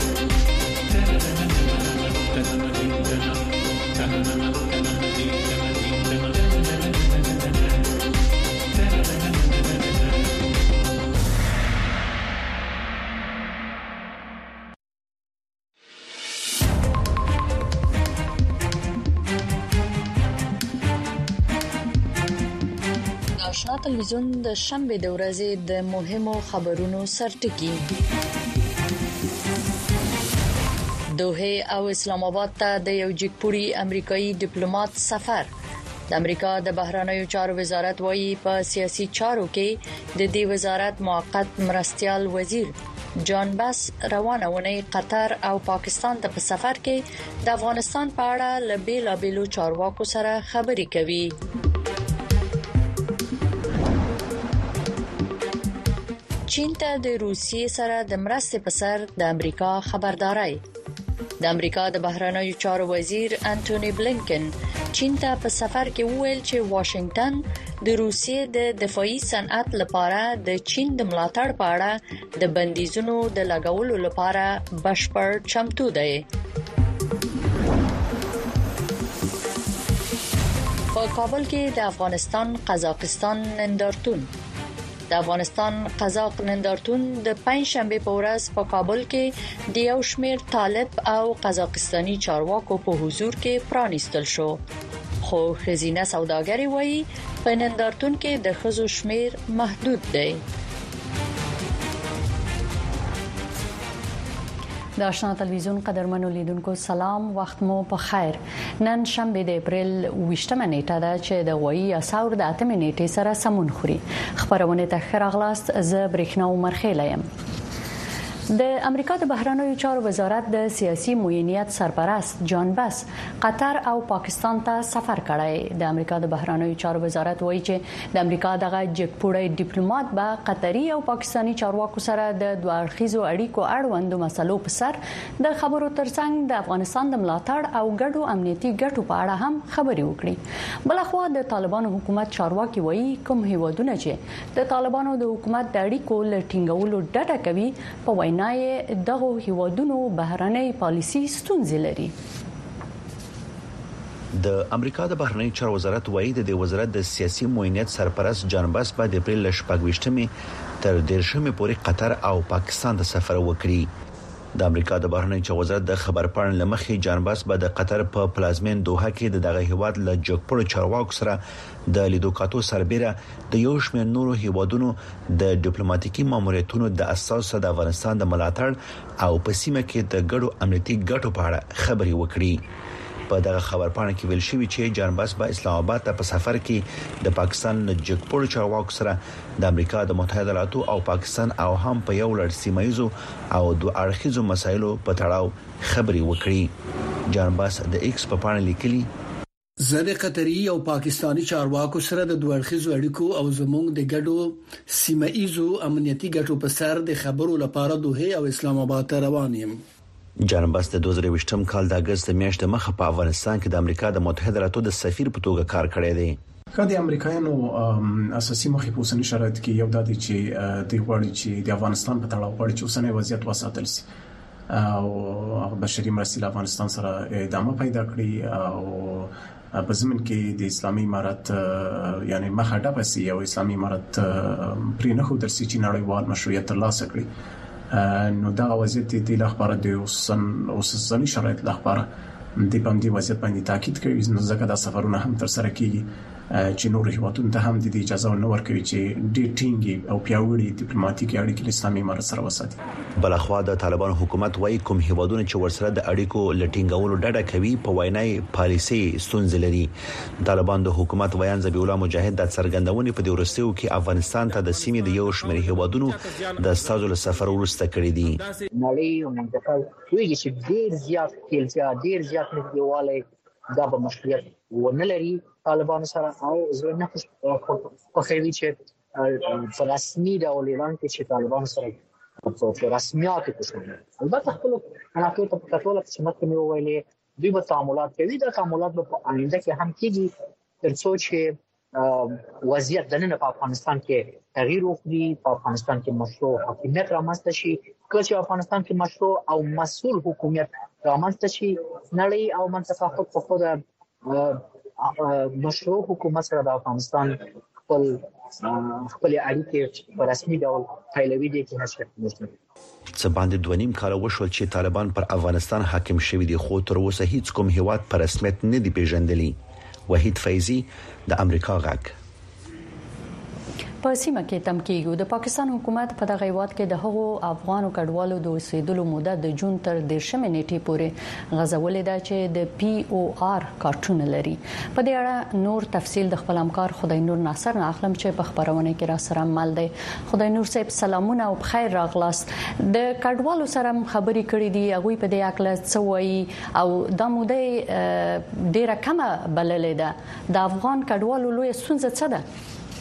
Speaker 24: Thank you.
Speaker 1: تلویزیون د شنبه د ورځې د مهمو خبرونو سرټکی. دوحه او اسلام آباد ته د یو جګپوري امریکایي ډیپلوماټ سفر. د امریکا د بهرنیو چارو وزارت وایي په سیاسي چارو کې د دې وزارت موقت مرستيال وزیر جان باس روانه ونی قطر او پاکستان ته په سفر کې د افغانستان په اړه لبیلا بیلو چارواکو سره خبرې کوي. چین ته د روسیې سره د مرستې په سر د امریکا خبرداري. د امریکا د بهرنیو چارو وزیر انټونی بلینکن چین ته په سفر کې وویل چې واشنگټن د روسیې د دفاعي صنعت لپاره د چین د ملاتړ په اړه د بندیزونو د لګولو لپاره بشپړ چمتو دی. په کابل کې د افغانستان قزاقستان نندارتون. د افغانستان قزاق نندارتون د پنځشنبه په ورځ په کابل کې د یو شمېر طالب او قزاقستاني چارواکو په حضور کې پرانیستل شو. خو خزینه سوداګری وایي په نندارتون کې د ښځو شمېر محدود دی. د آشنا تلویزیون قدرمنو لیدونکو سلام، وخت مو په خیر. نن شنبه د اپریل ویشتمه نیټه ده چې د غوي اساور د اتمه نیټې سره سمون خوري. خبرونه ته خراغلاست ز برېښنا مرخیله يم. د امریکا د بهرنیو چارو وزارت د سیاسي معاونیت سرپرست جان باس قطر او پاکستان ته سفر کړی. د امریکا د بهرنیو چارو وزارت وایي چې د امریکا دغه جګپوړی ډیپلوماټ به قطري او پاکستاني چارواکو سره د دوه اړخیزو اړیکو اړوند مسلو په سر د خبرو ترڅنګ د افغانستان د ملاتړ او ګډو امنیتي ګټو په اړه هم خبرې وکړي. بلخوا د طالبانو حکومت چارواکي وایي کوم هیوادونه چې د طالبانو د حکومت د اړیکو لټینګولو ډډه کوي په وینا نه دغه هیوادونو بهرنۍ پالیسي ستونزې لري.
Speaker 15: د امریکا د بهرنی چارو وزارت وایي د وزارت د سیاسي معاونیت سرپرست جان باس په اپریل شپږویشتمه تر دیرشمه پورې قطر او پاکستان ته سفر وکړي. د امریکا د بهرنی چارو وزارت د خبرپاڼې لمخې جان باس به د قطر په پلازمین دوحه کې د دغه هیواد له جګپړو چارواکو سره د لیدو کاتو سربېره د یو شمېر نورو هیوادونو د ډیپلوماټیکي ماموریتونو د اساس د افغانستان د ملاتړ او په سیمه کې د ګډو امنیتي ګټو په اړه خبرې وکړي. په دغه خبرپاڼه کې ویل شوی چې جان باس به اسلام آباد ته په سفر کې د پاکستان له جګپړو چارواکو سره د امریکا د متحده ایالاتو او پاکستان او هم په یو لړ سیمایي او دوه اړخیزو مسایلو په تړاو خبرې وکړي. جان باس د ایکس په پاڼه لیکلي
Speaker 11: زه د قطري او پاکستاني چارواکو سره د دوه اړخیزو اړیکو او زموږ د ګډو سیمایي امنیتي ګټو په سر د خبرو لپاره دوحه او اسلام آباد ته روان یم.
Speaker 15: جان باس د دوه زره ویشتم کال د اگست میاشتې مخه په افغانستان کې د امریکا د متحده ایالاتو د سفیر په توګه کار کړی دی.
Speaker 2: کله د امریکایانو اساسي مخې په اوسنی شرایط کې یو د دې چې د غواړي چې د افغانستان په تړاو غواړي چې اوسنی وضعیت وساتل شي او بشري مرستې له افغانستان سره ادامه پیدا کړي او په زمين کې د اسلامي امارات یعنی مخاډه پسې یو اسلامي امارات پرې نه خو درسي چې نړیوال مشروعیت ترلاسه کړي. نو دا وضعیت د لخبره د اوسن اوسنی شرایط لخبره د باندې وضعیت باندې تاکید کوي. نو ځکه دا سفرونه هم تر سره کیږي چې نور هیوادونو ته هم د اجازه نه ورکوي چې د ټینګي او پیاوړي ډیپلوماټیک اړیکې له اسلامي امارات سره وساتي.
Speaker 15: بلخوا د طالبانو حکومت وايي کوم هیوادونه چې ورسره د اړیکو لټینګولو ډډه کوي په وینای پالیسي ستونزې لري. طالبان د حکومت ویان ذبیح الله مجاهد د څرګندونې په ورستیو کې افغانستان ته د سیمې د یو شمېر هیوادونو د استازو له سفر ورسته کړی دي.
Speaker 3: نړۍ او منطقه ویږي چې ډیر زیات کېلځه ډیر زیات نږدېواله دا به مشکلات ونه لري طالبان سره او زه نه خوښوي چې په رسمي ډول اعلان کړي چې طالبان سره په رسمیات کې شامل. البته خپل علاقه ته په کتل چې مخکې مې ویلې دوی به تعاملات کوي. دا تعاملات به په آینده کې هم کېږي ترڅو چې وضعیت د نن په افغانستان کې تغییر وکړي، په افغانستان کې مشروع حاکمیت رامنځته شي. کله چې افغانستان کې مشروع او مسؤل حکومت رامنځته شي، نړۍ او منطقه خود په خود مشروع حکومت سره د افغانستان خپل خپل اړیکې په رسمي ډول پیلوي دي کې هڅه کوي.
Speaker 15: څه باندې دوه نیم کال وشول چې طالبان پر افغانستان حاکم شوي دي، خو تر اوسه هیڅ کوم هیواد په رسمیت نه دی پیژندلی. وحید فیضی د امریکا غږ.
Speaker 1: په سیمه کې تم کېږي. د پاکستان حکومت په دغه هیواد کې د هغو افغانو کډوالو د اوسېدلو موده د جون تر دیرشمې نیټې پورې غځولې ده چې د پی او آر کارتونه لري. په دې اړه نور تفصیل د خپل همکار خدای نور ناصر نه اخلم چې په خبرونه کې را سره مل دی. خدای نور صاحب سلامونه او بخیر راغلاست. د کډوالو سره خبرې کړې دي، هغه په دې اکل څه وایي او د موده ډیره کمه بللې ده. د افغان کډوالو لوی ستونزه څه ده؟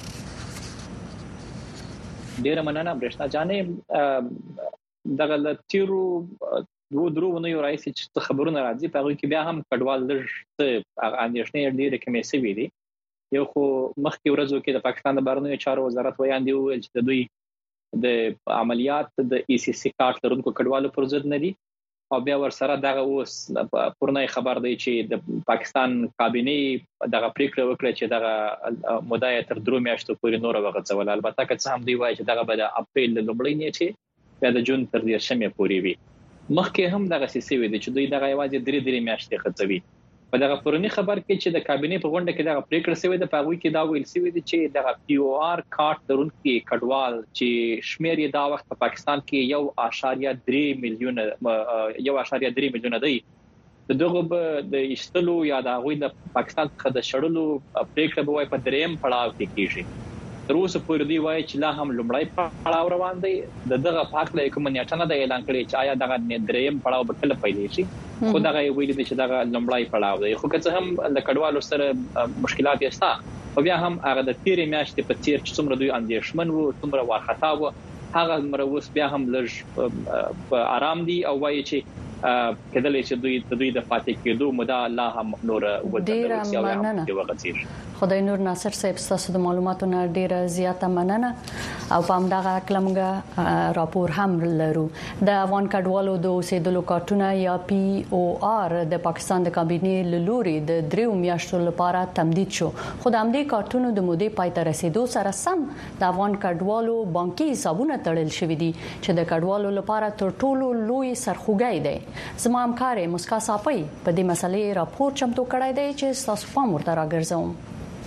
Speaker 4: ډیره مننه برښنا جانې. دغه د تیرو دوه درو ونیو رئیس چې خبرونه راځي په هغه کې بیا هم کډوال لږ څه اندېښنې ډیره کمې شوې دي. یو خو مخکې ورځو کې د پاکستان د بهرنیو چارو وزارت ویاندې وویل چې د دوی د عملیات د ای سی سی کارت لرونکو کډوالو پر ضد نه دي، او بیا ورسره دغه اوس پرونی خبر دی چې د پاکستان کابینه دغه پریکړه وکړه چې دغه مدعا تر درو میاشتو پورې نور وغځول. البته که څه هم دی وایي چې دغه به د اپریل لومړۍ نیټه یا د جون تر دیرشمې پورې وي. مخکې هم دغه سیسي وي چې دوی دغه یوازې درې درې میاشتې خڅوي. په دغه پرونی خبر کې چې د کابینه په غونډه کې دغه پریکړه شوې ده، په هغه کې دا ویل شوی دی چې دغه پی او آر کارت درونکي کډوال چې شمیر یې دا وخت په پاکستان کې یو اشاریه درې میلیون یو اشاریه درې میلیون دی، دغه د ایستلو یا د هغوی د پاکستان څخه د شړلو پریکړه به وای په دریم پړاو کې کیږي. تر اوسه پورې دی وایي چې لا هم لومړی پړاو روان دی. د دغه پاکله کوم نیټه نه دی اعلان کړی چې آیا دغه دریم پړاو به کله پیل شي، خو دغه ویل دي چې دغه لومړی پړاو دی. خو که څه هم د کډوالو سره مشکلات یې شته، او بیا هم هغه د تیرې میاشتې په څیر چې څومره دوی اندېښمن وو، څومره وارخطا وو، هغه مروس بیا هم لږ په آرام دي او وایي چې کله چې دوی د دوی د فاتح کېدو موده لا هم نور وځي.
Speaker 1: خدای نور ناصر صاحب تاسو د معلوماتو نه ډیره زیاته مننه. او په همدغه کلمګه راپور هم لرو. د افغان کډوالو د اوسېدلو کارتونه یا پی او آر د پاکستان د کابینې له لوري د دریو میاشتو لپاره تمدید شو، خو د همدې کارتونو د مودې پای ته رسیدو سره سم د افغان کډوالو بانکي حسابونه تړل شوي دي چې د کډوالو لپاره تر ټولو لوی سرخوږی دی. زما همکار مسکا صافی په دې مسلې راپور چمتو کړی دی چې تاسو پام ورته راګرځوم.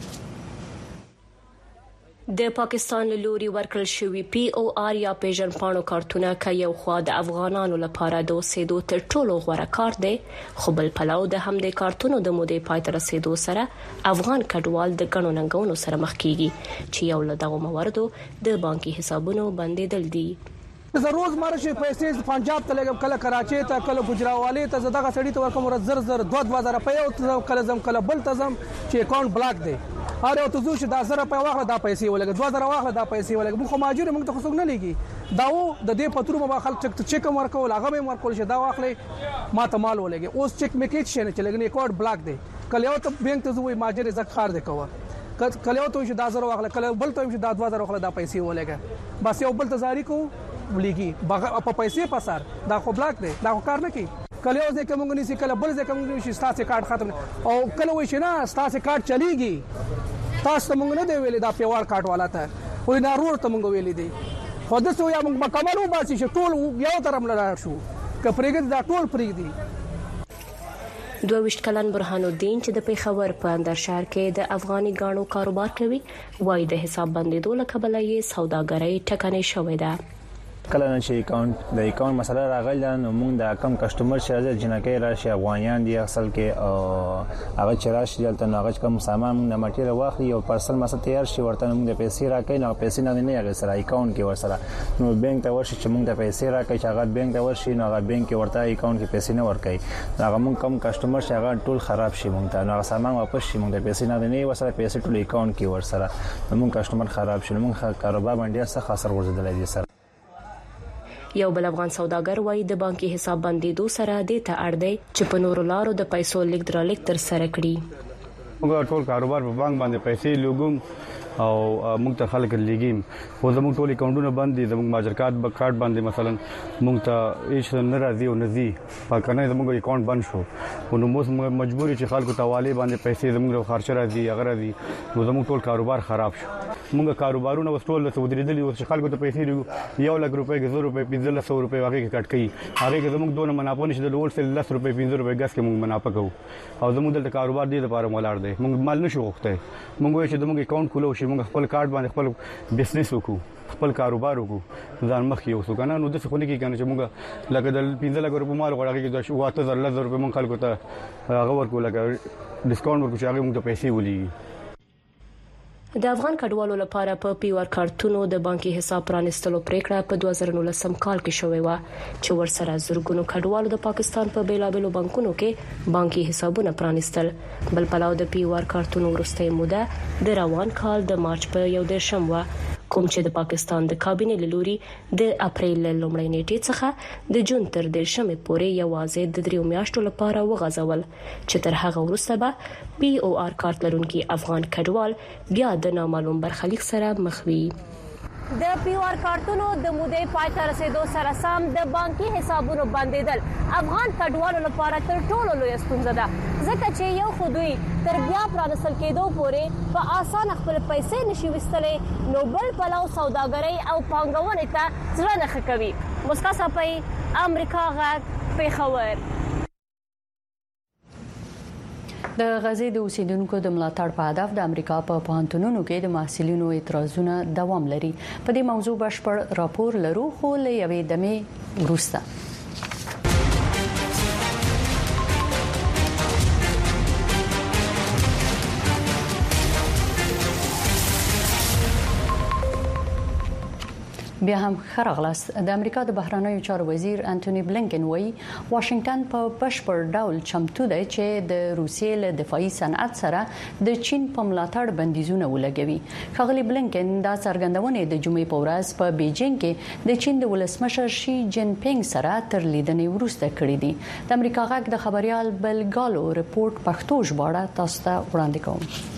Speaker 5: د پاکستان له لوري ورکړل شوی پی او آر یا پیژن پاڼو کارتونه که یو خوا د افغانانو لپاره د اوسېدو تر ټولو غوره کار دی، خو بل پلو د همدې کارتونو د مودې پای ته رسیدو سره افغان کډوال د ګڼو ننګونو سره مخ کیږي چې یو له دغو مواردو د بانکي حسابونو بندیدل دي.
Speaker 6: زه روز مارشه پیسې پنجاب ته لګم، کله کراچي ته، کله گجراوالی ته، زداغه سړی ته ورکوم ورځ زر زر دوه دوه زره روپۍ او کله زم کله بل ته زم چې اکاونټ بلاک دی. اره ته زو چې دا زر روپۍ واخله دا پیسې ولګي، دوه زره واخله دا پیسې ولګي. مخ ماجر موږ ته خصوص نه لګي دا و د دې پترو ما خلک چک چک ورکول، هغه به ورکول شه دا واخله ما ته مال ولګي. اوس چک میکیټ شنه چې لګنی اکاونټ بلاک دی. کله یو ته بانک ته زوی ماجر زک خار دی کوه، کله یو ته چې دا زر واخله، کله بل ته چې دا دوه زره واخله دا پیسې ولګي. بس یو بل ته زاری کو ولګي په پیسې پسار دا خو بلاک دی، دا خو کار نه کوي. کله یو ځکه مونږ نسی، کله بل ځکه مونږ نسی، ستاسو کارت ختم او کله وای شي نه ستاسو کارت چلیږي، تاسو مونږ نه دی ویلې دا پیوار کارت والا ته وای نه رور ته مونږ ویلې دی. خو د سو یا مونږ مکمل وباسي چې ټول یو طرف لاره شو، که پرېګد دا ټول پرېګدي.
Speaker 5: دوه ویشت کلن برهان الدین چې د پیښور په اندر شهر کې د افغاني غاڼو کاروبار کوي، وایي د حساب بندیدو له کبله یې سوداګرۍ ټکنۍ شوې ده.
Speaker 24: کله نه چې اکاونټ د اکاونټ مسله راغله نو موږ د کم کسٹمر چې راځي جنکه راشي افغانیان دي اصل کې او هغه چې راشي دلته نو هغه کم سامان موږ ماټیر واخلي او پارسل مسله تیار شي ورته موږ د پیسې راکې نو پیسې نه نه هغه سره اکاونټ کې ورسره نو بانک ته ورشي چې موږ د پیسې راکې چې هغه بانک ته ورشي نو هغه بانک کې ورته اکاونټ کې پیسې نه ورکړي، هغه موږ کم کسٹمر چې هغه ټول خراب شي موږ ته نو هغه سامان واپس شي موږ د پیسې نه نه ورسره پیسې ټول اکاونټ کې ورسره موږ کسٹمر خراب شي موږ کاروبار باندې څه خسر ورزدل دي سره.
Speaker 5: یو بل افغان سوداګر وایي د بانکي حساب بندیدو سره د ته اړ دی چې په نورو لارو د پیسو لیږد رالېږد تر سره کړي.
Speaker 25: موږ ټول کاروبار په بانک باندې پیسې لګوم او موږ ته خلک لګیم، خو زموږ ټول اکاونټونه بند دي، زموږ ماجر کارت به کارت باندې مثلا موږ ته هیڅ نه راځي او نه ځي، پاکنه زموږ اکاونټ بند شو نو موږ مجبور چې خلکو ته حواله باندې پیسې زموږ خرچ راځي هغه راځي نو زموږ ټول کاروبار خراب شو. موږ کاروبارونه وستول له سعودي دلی او خلکو ته پیسې یو لک روپۍ غزو روپۍ پنځه سو روپۍ واقعي کټ کوي، هغه زموږ دونه منافع نشي د لول سل لس روپۍ پنځه روپۍ ګس کې موږ منافع کوو او زموږ د کاروبار دې لپاره مولار دی، موږ مال نشو غوښته، موږ چې زموږ اکاونټ کولو شي موږ خپل کارت باندې خپل بزنس وکړو خپل کاروبار وکړو ځان مخ یو څو کنه نو د څه خونی کې کنه چې موږ لکه د پنځه لک روپیه مال غواړي کې د واته زر لزر روپیه موږ خلکو ته هغه ورکو لکه ډیسکاونټ ورکو چې هغه موږ ته پیسې ولي.
Speaker 5: د افغان کډوالو لپاره په پی ور کارتونو د بانکي حساب پرانستلو پریکړه په دوه زره نولسم کال کې شوې و چې ورسره زرګونو کډوالو د پاکستان په بیلابېلو بانکونو کې بانکي حسابونه پرانستل. بل پلاو د پی ور کارتونو وروستۍ موده د روان کال د مارچ په یو دېرشم و کوم چې د پاکستان د کابینې لوري د اپریل لومړۍ نیټې څخه د جون تر دیرشمې پورې یوازې د دریو میاشتو لپاره وغځول چې تر هغه وروسته به پی او آر کارت لرونکي افغان کډوال بیا د نامعلوم برخلیک سره مخ وي. د پی او آر کارتونو د مودې پای ته رسیدو سره سم د بانکي حسابونو بندیدل افغان کډوالو لپاره تر ټولو لوی ستونزه ده ځکه چې یو خو دوی تر بیا پرانستل کېدو پورې په اسانه خپل پیسې نشي وستلې نو بل پلاو سوداګرۍ او پانګونې ته ځړنه ښه کوي. مسکا صاحب امریکا غږ پیښور.
Speaker 1: د غزې د اوسیدونکو د ملاتړ په هدف د امریکا په پوهنتونونو کې د محصلینو اعتراضونه دوام لري. په دې موضوع بشپړ راپور لرو خو له یوې دمې وروسته. بیا هم خرغلاس د امریکا د بهرنیو چارو وزیر انټونی بلینکن وایي واشنگټن په بشپړ ډول چمتو دی چې د روسیې له دفاعي صنعت سره د چین په ملاتړ بندیزونه ولګوي. ښاغلي بلینکن دا څرګندونه د جمعې په ورځ په بیجینګ کې د چین د ولسمشر شي جین پینګ سره تر لیدنې وروسته کړې دي. د امریکا غږ د خبريال بلګالو رپورت پښتو ژباړه تاسو ته وړاندې کوم.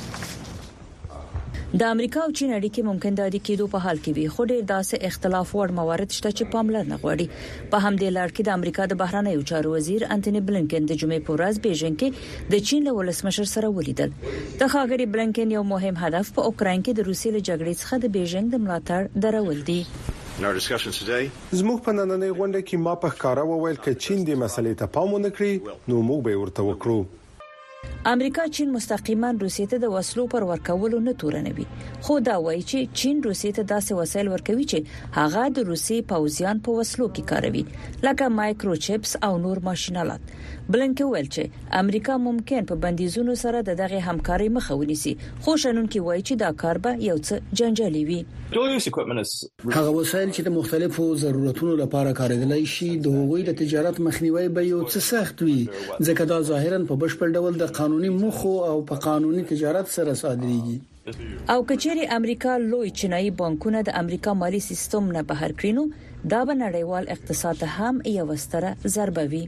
Speaker 10: د امریکا او چین اړیکې ممکن د اړیکې کېدو په حال کې وي خو ډېر داسې اختلاف وړ موارد شته چې پاملرنه غواړي. په همدې لړ کې د امریکا د بهرنیو چارو وزیر انټونی بلینکن د جمعې په ورځ بیجینګ کې د چین له ولسمشر سره ولیدل. د ښاغلي بلینکن یو مهم هدف په اوکراین کې د روسیې له جګړې څخه د بیجینګ د ملاتړ درول دي.
Speaker 8: زموږ په نننۍ غونډه کې ما په ښکاره وویل چې چین د مسلې ته پام ونه کړي نو موږ به ورته وکړو.
Speaker 10: امریکا چین مستقیما روسیې ته د وسلو پر ورکولو نه تورنوي خو دا وایي چې چین روسیې ته داسې وسایل ورکوي چې هغه د روسیې پوځیان په وسلو کې کاروي لکه مایکرو چپس او نور ماشینالات. بلنکن ویل چې امریکا ممکن په بندیزونو سره د دغه همکاري مخه ونیسي خو شنونکي وایي چې دا کار به یو څه جنجالي وي.
Speaker 11: هغه وسایل چې د مختلفو ضرورتونو لپاره کارېدلای شي د هغوی د تجارت مخنیوي به یو څه سخت وي ځکه دا ظاهرا په بشپړ ډول د قانوني مخو او په قانوني تجارت سره صادريږي.
Speaker 10: او کچېری امریکا لوی چینایي بانکونه د امریکا مالی سیستم نه بهر کړینو دا به نړیوال اقتصاد ته هم یو ستره ضربه وي.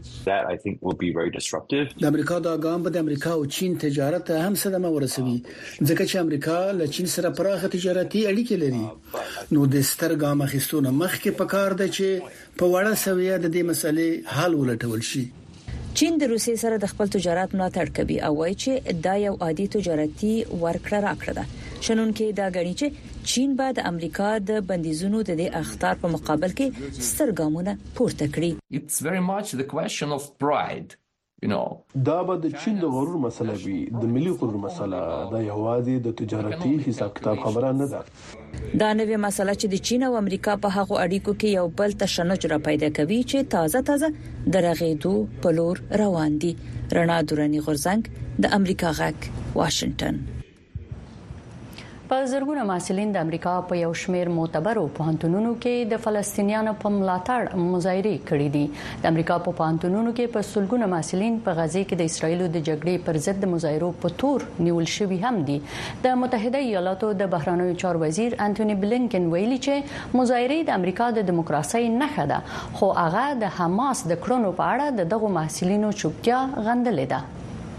Speaker 11: د امریکا دا ګام به د امریکا او چین تجارت ته هم صدمه ورسوي ځکه چې امریکا له چین سره پراخه تجارتي اړیکې لري. نو د ستر ګام اخیستونه مخکې پکار ده چې په وړه سویه د دې مسلې حل ولټول شي.
Speaker 10: چین د روسیې سره د خپل تجارت ملاتړ کوي او وایي چې دا یو عادي تجارتي ورکړه راکړه ده. شنونکو دا غني چې چین بعد امریکا د بندیزونو د دې اخطار په مقابل کې ستر ګامونه پورته کړی.
Speaker 9: It's very much the question of pride. You know.
Speaker 8: دا به د چین د غرور مسله وي د ملي غرور مسله دا یوازې د تجارتي حساب کتاب خبره نه ده.
Speaker 10: دا نوې مسله چې د چین او امریکا په هغو اړیکو کې یو بل تشنج را پیدا کوي چې تازه تازه درغېدو په لور روان دي. رڼا دوراني غورزنګ د امریکا غږ واشنگټن.
Speaker 1: په زرګونه محصلین د امریکا په یو شمېر معتبرو پوهنتونونو کې د فلسطینیانو په ملاتړ مظاهرې کړې دي. د امریکا په پوهنتونونو کې په سلګونه محصلین په غزه کې د اسرایلو د جګړې پر ضد د مظاهرو په تور نیول شوي هم دي. د متحده ایالاتو د بهرنیو چارو وزیر انټونی بلینکن ویلي چې مظاهرې د امریکا د دیموکراسي نښه ده خو هغه د حماس د کړنو په اړه د دغو محصلینو چوپتیا غندلې ده.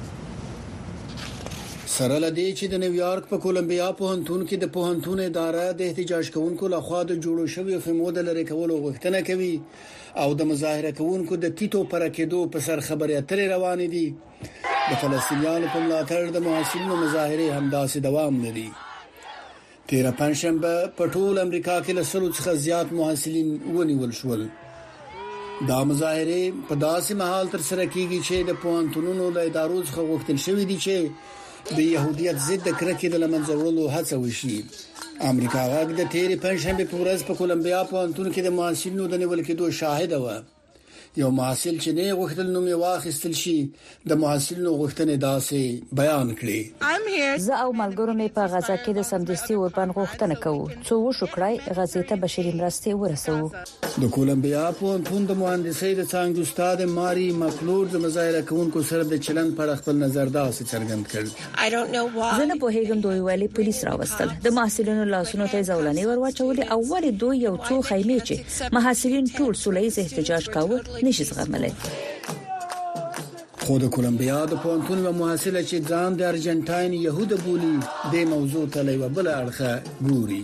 Speaker 11: سره لدی چې د نیویارک په کولمبیا پوهنتون کې د پوهنتون اداره د احتجاج کوونکو لخوا د جوړو شوی خیمو د لری کولو غوښتنه کوي او د مظاهره کوونکو د ټیټو پر کېدو په سر خبرې اترې روانې دي. د فلسطینیانو په ملاتړ د محصلینو مظاهره همداسې دوام لري. تیر پنځشنبه په ټول امریکا کې له سلو څخه زیات محصلین ونیول شول. دا مظاهره په داسې محل تر سره کیږي چې د پوهنتونونو له ادارو څخه غوښتل شوی دي چې د يهودیت ضد کرکې د لمنځولو هڅه وشي. امریکا غاګ د تیرې پنځشنبه په ورځ په کولمبیا پوهنتون کې د محصلینو د نیول کېدو شاهد و. یو محصل چې نه غوښتل نوم یې واخیستل شي د محصلینو غوښتنې داسې بیان کړي.
Speaker 10: زه او ملګرو مې په غزا کې د سمدستي وربان غوښتنه کوو څو وشو کړای غزې ته بشري مرستې ورسوو.
Speaker 11: د کولمبیا پوهنتون د مهندسۍ د څانګې استاد ماري مکلور د مظاهره کوونکو سره د چلن پر خپل نظر داسې څرګند کړ.
Speaker 10: زه نه پوهیږم دوی ویلي پولیس راوستل د محصلینو لاسونو ته ځولنې ورواچولې او ولې دوی یو څو خیمې چې محصلین ټول سولهییز احتجاج کاوه نشي زغملای.
Speaker 11: خو د کولمبیا د پوهنتون و محصله چې ځان د ارجنټاین يهود بولي د موضوع ته لیو بل اړخه ګوري.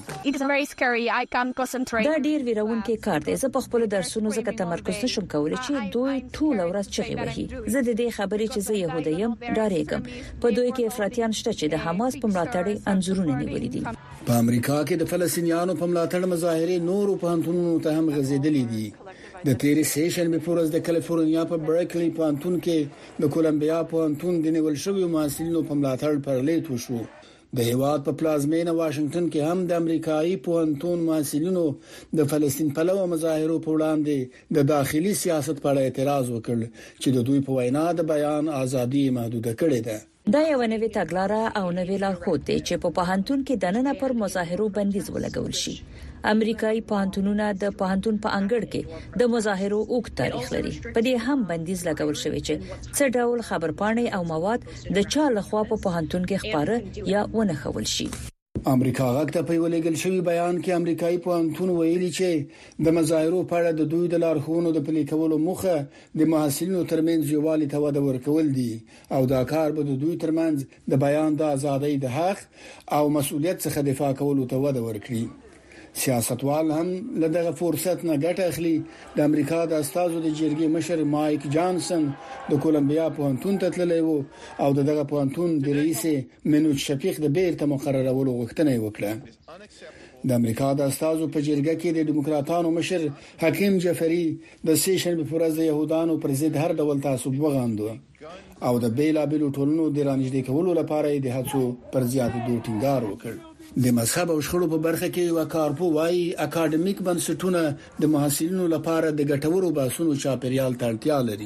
Speaker 10: دا ډیر ویرونکي کار دی. زه په خپل درسونو زکه تمرکز نشم کولای چې دوی ټول ورځ چغې وهي. زه د دې خبرې چې زه يهود یم ډارېږم. په دوی کې افراطیان شته چې د حماس په ملاتړ انځورونه نیولې دي.
Speaker 11: په امریکا کې د فلسطینیانو په ملاتړ مظاهره نورو پوهنتونونو ته هم غځېدلې دي. د تیرې سیشن په پورز د کالیفورنیا په برکلی پوهنتون کې د کولمبیا پوهنتون د نیول شوی محصلینو په ملاتړ پرلیت وشو. د هیواد په پلازمینه واشنگټن کې هم د امریکایي پوهنتون محصلینو د فلسطین په لور مظاهرو په وړاندې د داخلي سیاست په اړه اعتراض وکړ چې د دوی په وینا د بیان ازادي محدوده کړې ده.
Speaker 10: دا یو نوې تګلارې او نوې لارښود دی چې په پوهنتون کې د نن پر مظاهرو بندیز ولګول شي. امریکایي پوهنتونونه د پوهنتون په انګړ کې د مظاهرو اوږد تاریخ لري. په دې هم بندیز لګول شوی چې څه ډول خبرپاڼې او مواد د چا لخوا په پوهنتون کې خبره یا ونه خول شي.
Speaker 11: امریکا غاګ ته په ویلګل شوی بیان کې امریکایي پوهنتون ویلي چې د مظاهرو په اړه د دوی د لارښوونو د پلي کولو موخه د محصلینو ترمنځ یووالي ته وده ورکول دي او دا کار به د دوی ترمنځ د بیان د ازادۍ د حق او مسؤلیت څخه دفاع کولو ته وده ورکړي. سیاستوال هم لدغه فرصت نه ګټه اخلي. د امریکا د استازو د جرګې مشر مایک جانسن د کولمبیا پوهنتون ته تللی وو او دغه پوهنتون د رئیس منوچ شفیق د بیرته مقررولو غوښتنه وکړه. د امریکا د استازو په جرګه کې د دیموکراتانو مشر حکیم جعفری د سیشن په ورځ د يهودانو پر ضد هر ډول تعصب وغندو او د بیلابلو ټولنو د رانږدې کولو لپاره د هڅو پر زیاتېدو ټینګار وکړ. د مذهب او شخړو په برخه کې یو کارپو وايي اکاډمیک بنسټونه د محصلینو لپاره د ګټورو بحثونو چاپیریال ته اړتیا لري.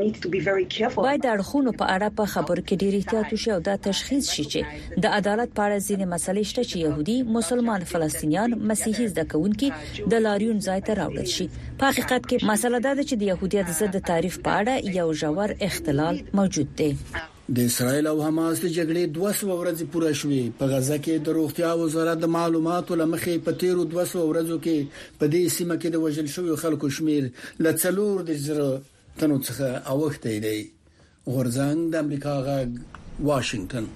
Speaker 10: باید اړخونو په اړه په خبرو کې ډیر احتیاط وشي او دا تشخیص شي چې د عدالت په اړه ځینې مسلې شته چې يهودي، مسلمان، فلسطینیان، مسیحي زده کوونکي د لاریون ځای ته راوړل شي. په حقیقت کې مسله دا ده چې د يهودیت ضد تعریف په اړه یو ژور اختلال موجود دی.
Speaker 11: د اسرایل او حماس د جګړې دوه سوه ورځې پوره شوې. په غزا کې د روغتیا وزارت د معلوماتو لمخې په تیرو دوه سوه ورځو کې په دې سیمه کې د وژل شویو خلکو شمیر ل څلور د زره تنو څخه اوښتی دی. غورځنګ د امریکا غږ واشنگټن.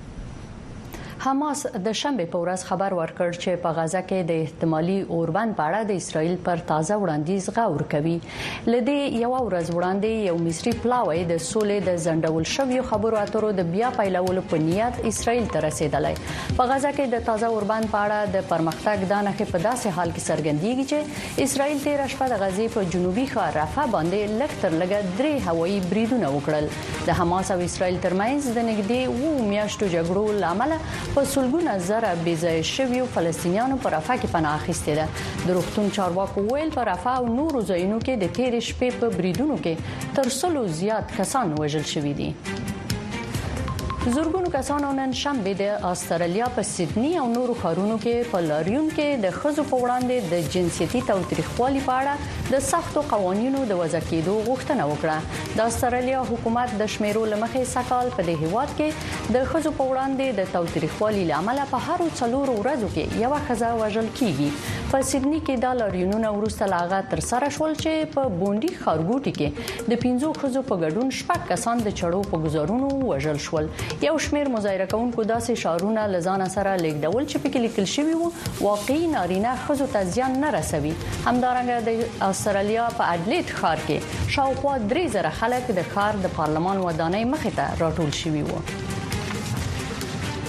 Speaker 1: حماس د شنبه په ورځ خبر ورکړ چې په غزا کې د احتمالي اوربند په اړه د اسرایل پر تازه وړاندیز غور کوي. لدې یو ورځ وړاندې یو مصری پلاوی د سولې د زندول شویو خبرو اترو د بیا پیلولو په نیت اسرایل ته رسیدلی. په غزا کې د تازه اوربند په اړه د پرمختګ دانه په داسې حال کې څرګندېږي چې اسرایل تیر شپه د غزې په جنوبي ښار رفح باندې لږ تر لږه درې هوایي بریدونه وکړل. د حماس او اسرایل ترمنځ د نږدې وو میاشتو جګړو لامل په سلګونه زره بېځایه شویو فلسطینیانو پر رفح کې پناه اخیستې ده. د روغتون چارواکو ویل پر رفح او نورو ځایونو کې د تیرې شپې په بریدونو کې تر سلو زیات کسان وژل شوي دي. زورګونو کسانو نن شنبه د استرالیا په سیدنی او نورو ښارونو کې په لاریون کې د ښځو په وړاندې د جنسيتي تاوتریخوالي په اړه د سختو قوانینو د وضع کېدو غوښتنه وکړه. د استرالیا حکومت د شمیرو لمخې سکهال په دې هیواد کې د ښځو په وړاندې د تاوتریخوالي لامل په هر څلورو ورځو کې یو ښځه وژل کیږي. په سیدنی کې د لاریونونو وروسته لاغه تر سره شول چې په بونډي ښارګوټي کې د پنځو ښځو په ګډون شپږ کسان د چړو په گزارونو وژل شول. یو شمیر مظاهره کوونکو داسې شعارونه لزان سره لیکدول چې په کې لیکل شوی وو واقعي نارینه ښځو ته زیان نه رسوي. همدارنګه د استرالیا په اډلیډ ښار کې شاوخوا درې زره خلک د ښار د پارلمان ودانۍ مخې ته راټول شوي وو.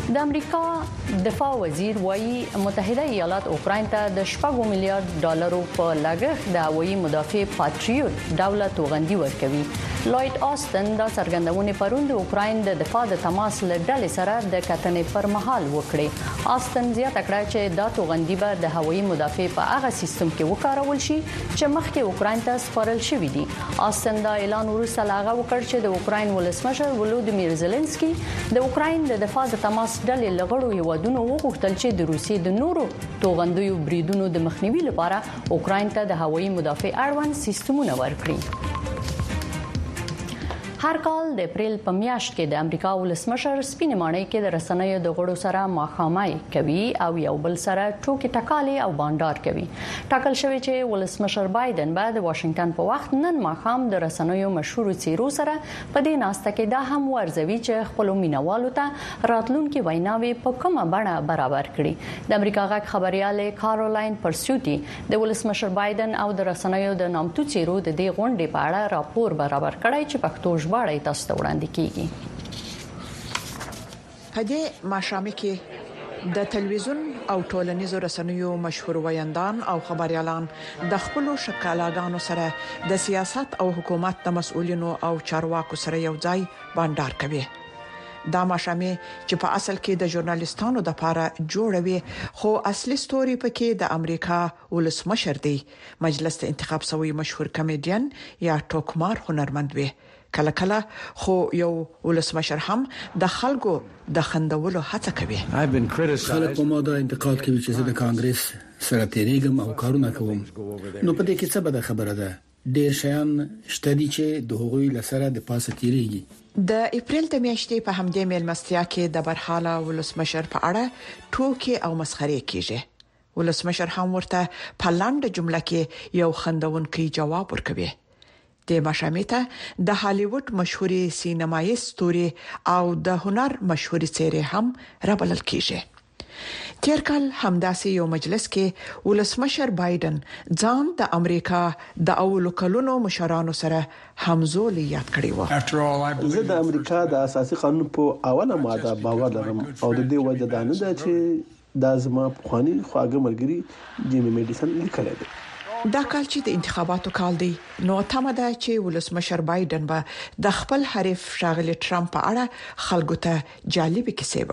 Speaker 1: د امریکا دفاع وزیر وایي متحده ایالات اوکراین ته د شپږ میلیارډ ډالرو په لګښت د هوایي مدافع پاتریوټ ډول توغندي ورکوي. لوید آستن دا څرګندونه پروند د اوکراین د دفاع د تماس لړل سره د کتنې پر مهال وکړي. آستن زیاته کړه چې دا توغندي به د هوایي مدافع په هغه سیستم کې وکارول شي چې مخکې اوکراین ته سپارل شوی دی. آستن دا اعلان وروسته لاغه وکړ چې د اوکراین ولسمشر ولودیمیر زيلنسکي د اوکراین د دفاع د تماس ډلې لغړو هیوادونو وغوښتل چې د روسیې د نورو توغندیو بریدونو د مخنیوي لپاره اوکراین ته د هوایي مدافع اړوند سیستمونه ورکړي. هر کال د اپریل په میاشت کې د امریکا ولسمشر سپینې ماڼۍ کې د رسنیو د غړو سره ماښامای کوي او یو بل سره ټوکې ټکالې او بانډار کوي. ټاکل شوی چې ولسمشر بایدن به د واشنگټن په وخت نن ماښام د رسنیو مشهور څیرو سره په دې ناسته کې دا هم ورزوي چې خپل مینوالو ته راتلونکي ویناوي په کومه بڼه برابر کړي. د امریکا غږ خبرياله کارولاین پرسیوټي د ولسمشر بایدن او د رسنیو د نامتو څیرو د دې غونډې په اړه راپور برابر کړی چې پښتو باړې تاسو ته وړاندې کیږي.
Speaker 7: په دې ماښام کې د تلویزیون او ټولنیزو رسنیو مشهور ویاندان او خبريالان د خپل شکالاګانو سره د سیاست او حکومت د مسؤلینو او چارواکو سره یو ځای بانډار کوي. دا ماښام چې په اصل کې د ژورنالیستانو د لپاره جوړوي خو اصلي ستوري پکې د امریکا ولسمشر دی. مجلس ته انتخاب شوی مشهور کمیډین یا ټوکمار هنرمند وي. کله کله خو یو ولسمشر هم د خلکو د خندولو هڅه کوي.
Speaker 11: خلک په ما دا انتقاد کوي چې زه د کانګرس سره تیریږم او کارونه کوم. نو په دې کې څه بده خبره ده؟ ډیر شیان شته دي چې د هغوی لسره د پاسه تیریږي.
Speaker 7: د اپریل د میاشتې په همدې میلمستیا کې د برحاله ولسمشر په اړه ټوکې او مسخرې کیږي. ولسمشر هم ورته په لاندې جمله کې یو خندونکي جواب ورکوي. د ماشامیته د هالیوډ مشهوري سینمایي ستوري او د هنر مشهوري څیرې هم رابلل کیږي. تیر کال همداسې یو مجلس کې ولسمشر بایدن ځان د امریکا د اولو کلونو مشرانو سره همزولي یاد کړی و.
Speaker 12: زه د امریکا د اساسي قانون په اوله ماده باور لرم او د دې وجه دا نه ده چې د ازما خواني خواږه ملګری جیمی میډیسن لیکل دي.
Speaker 7: دا کال چې د انتخاباتو کال دی نو تمه ده چې ولسمشر بایدن به د خپل حریف شاغلی ټرمپ په اړه خلکو ته جالب کیسې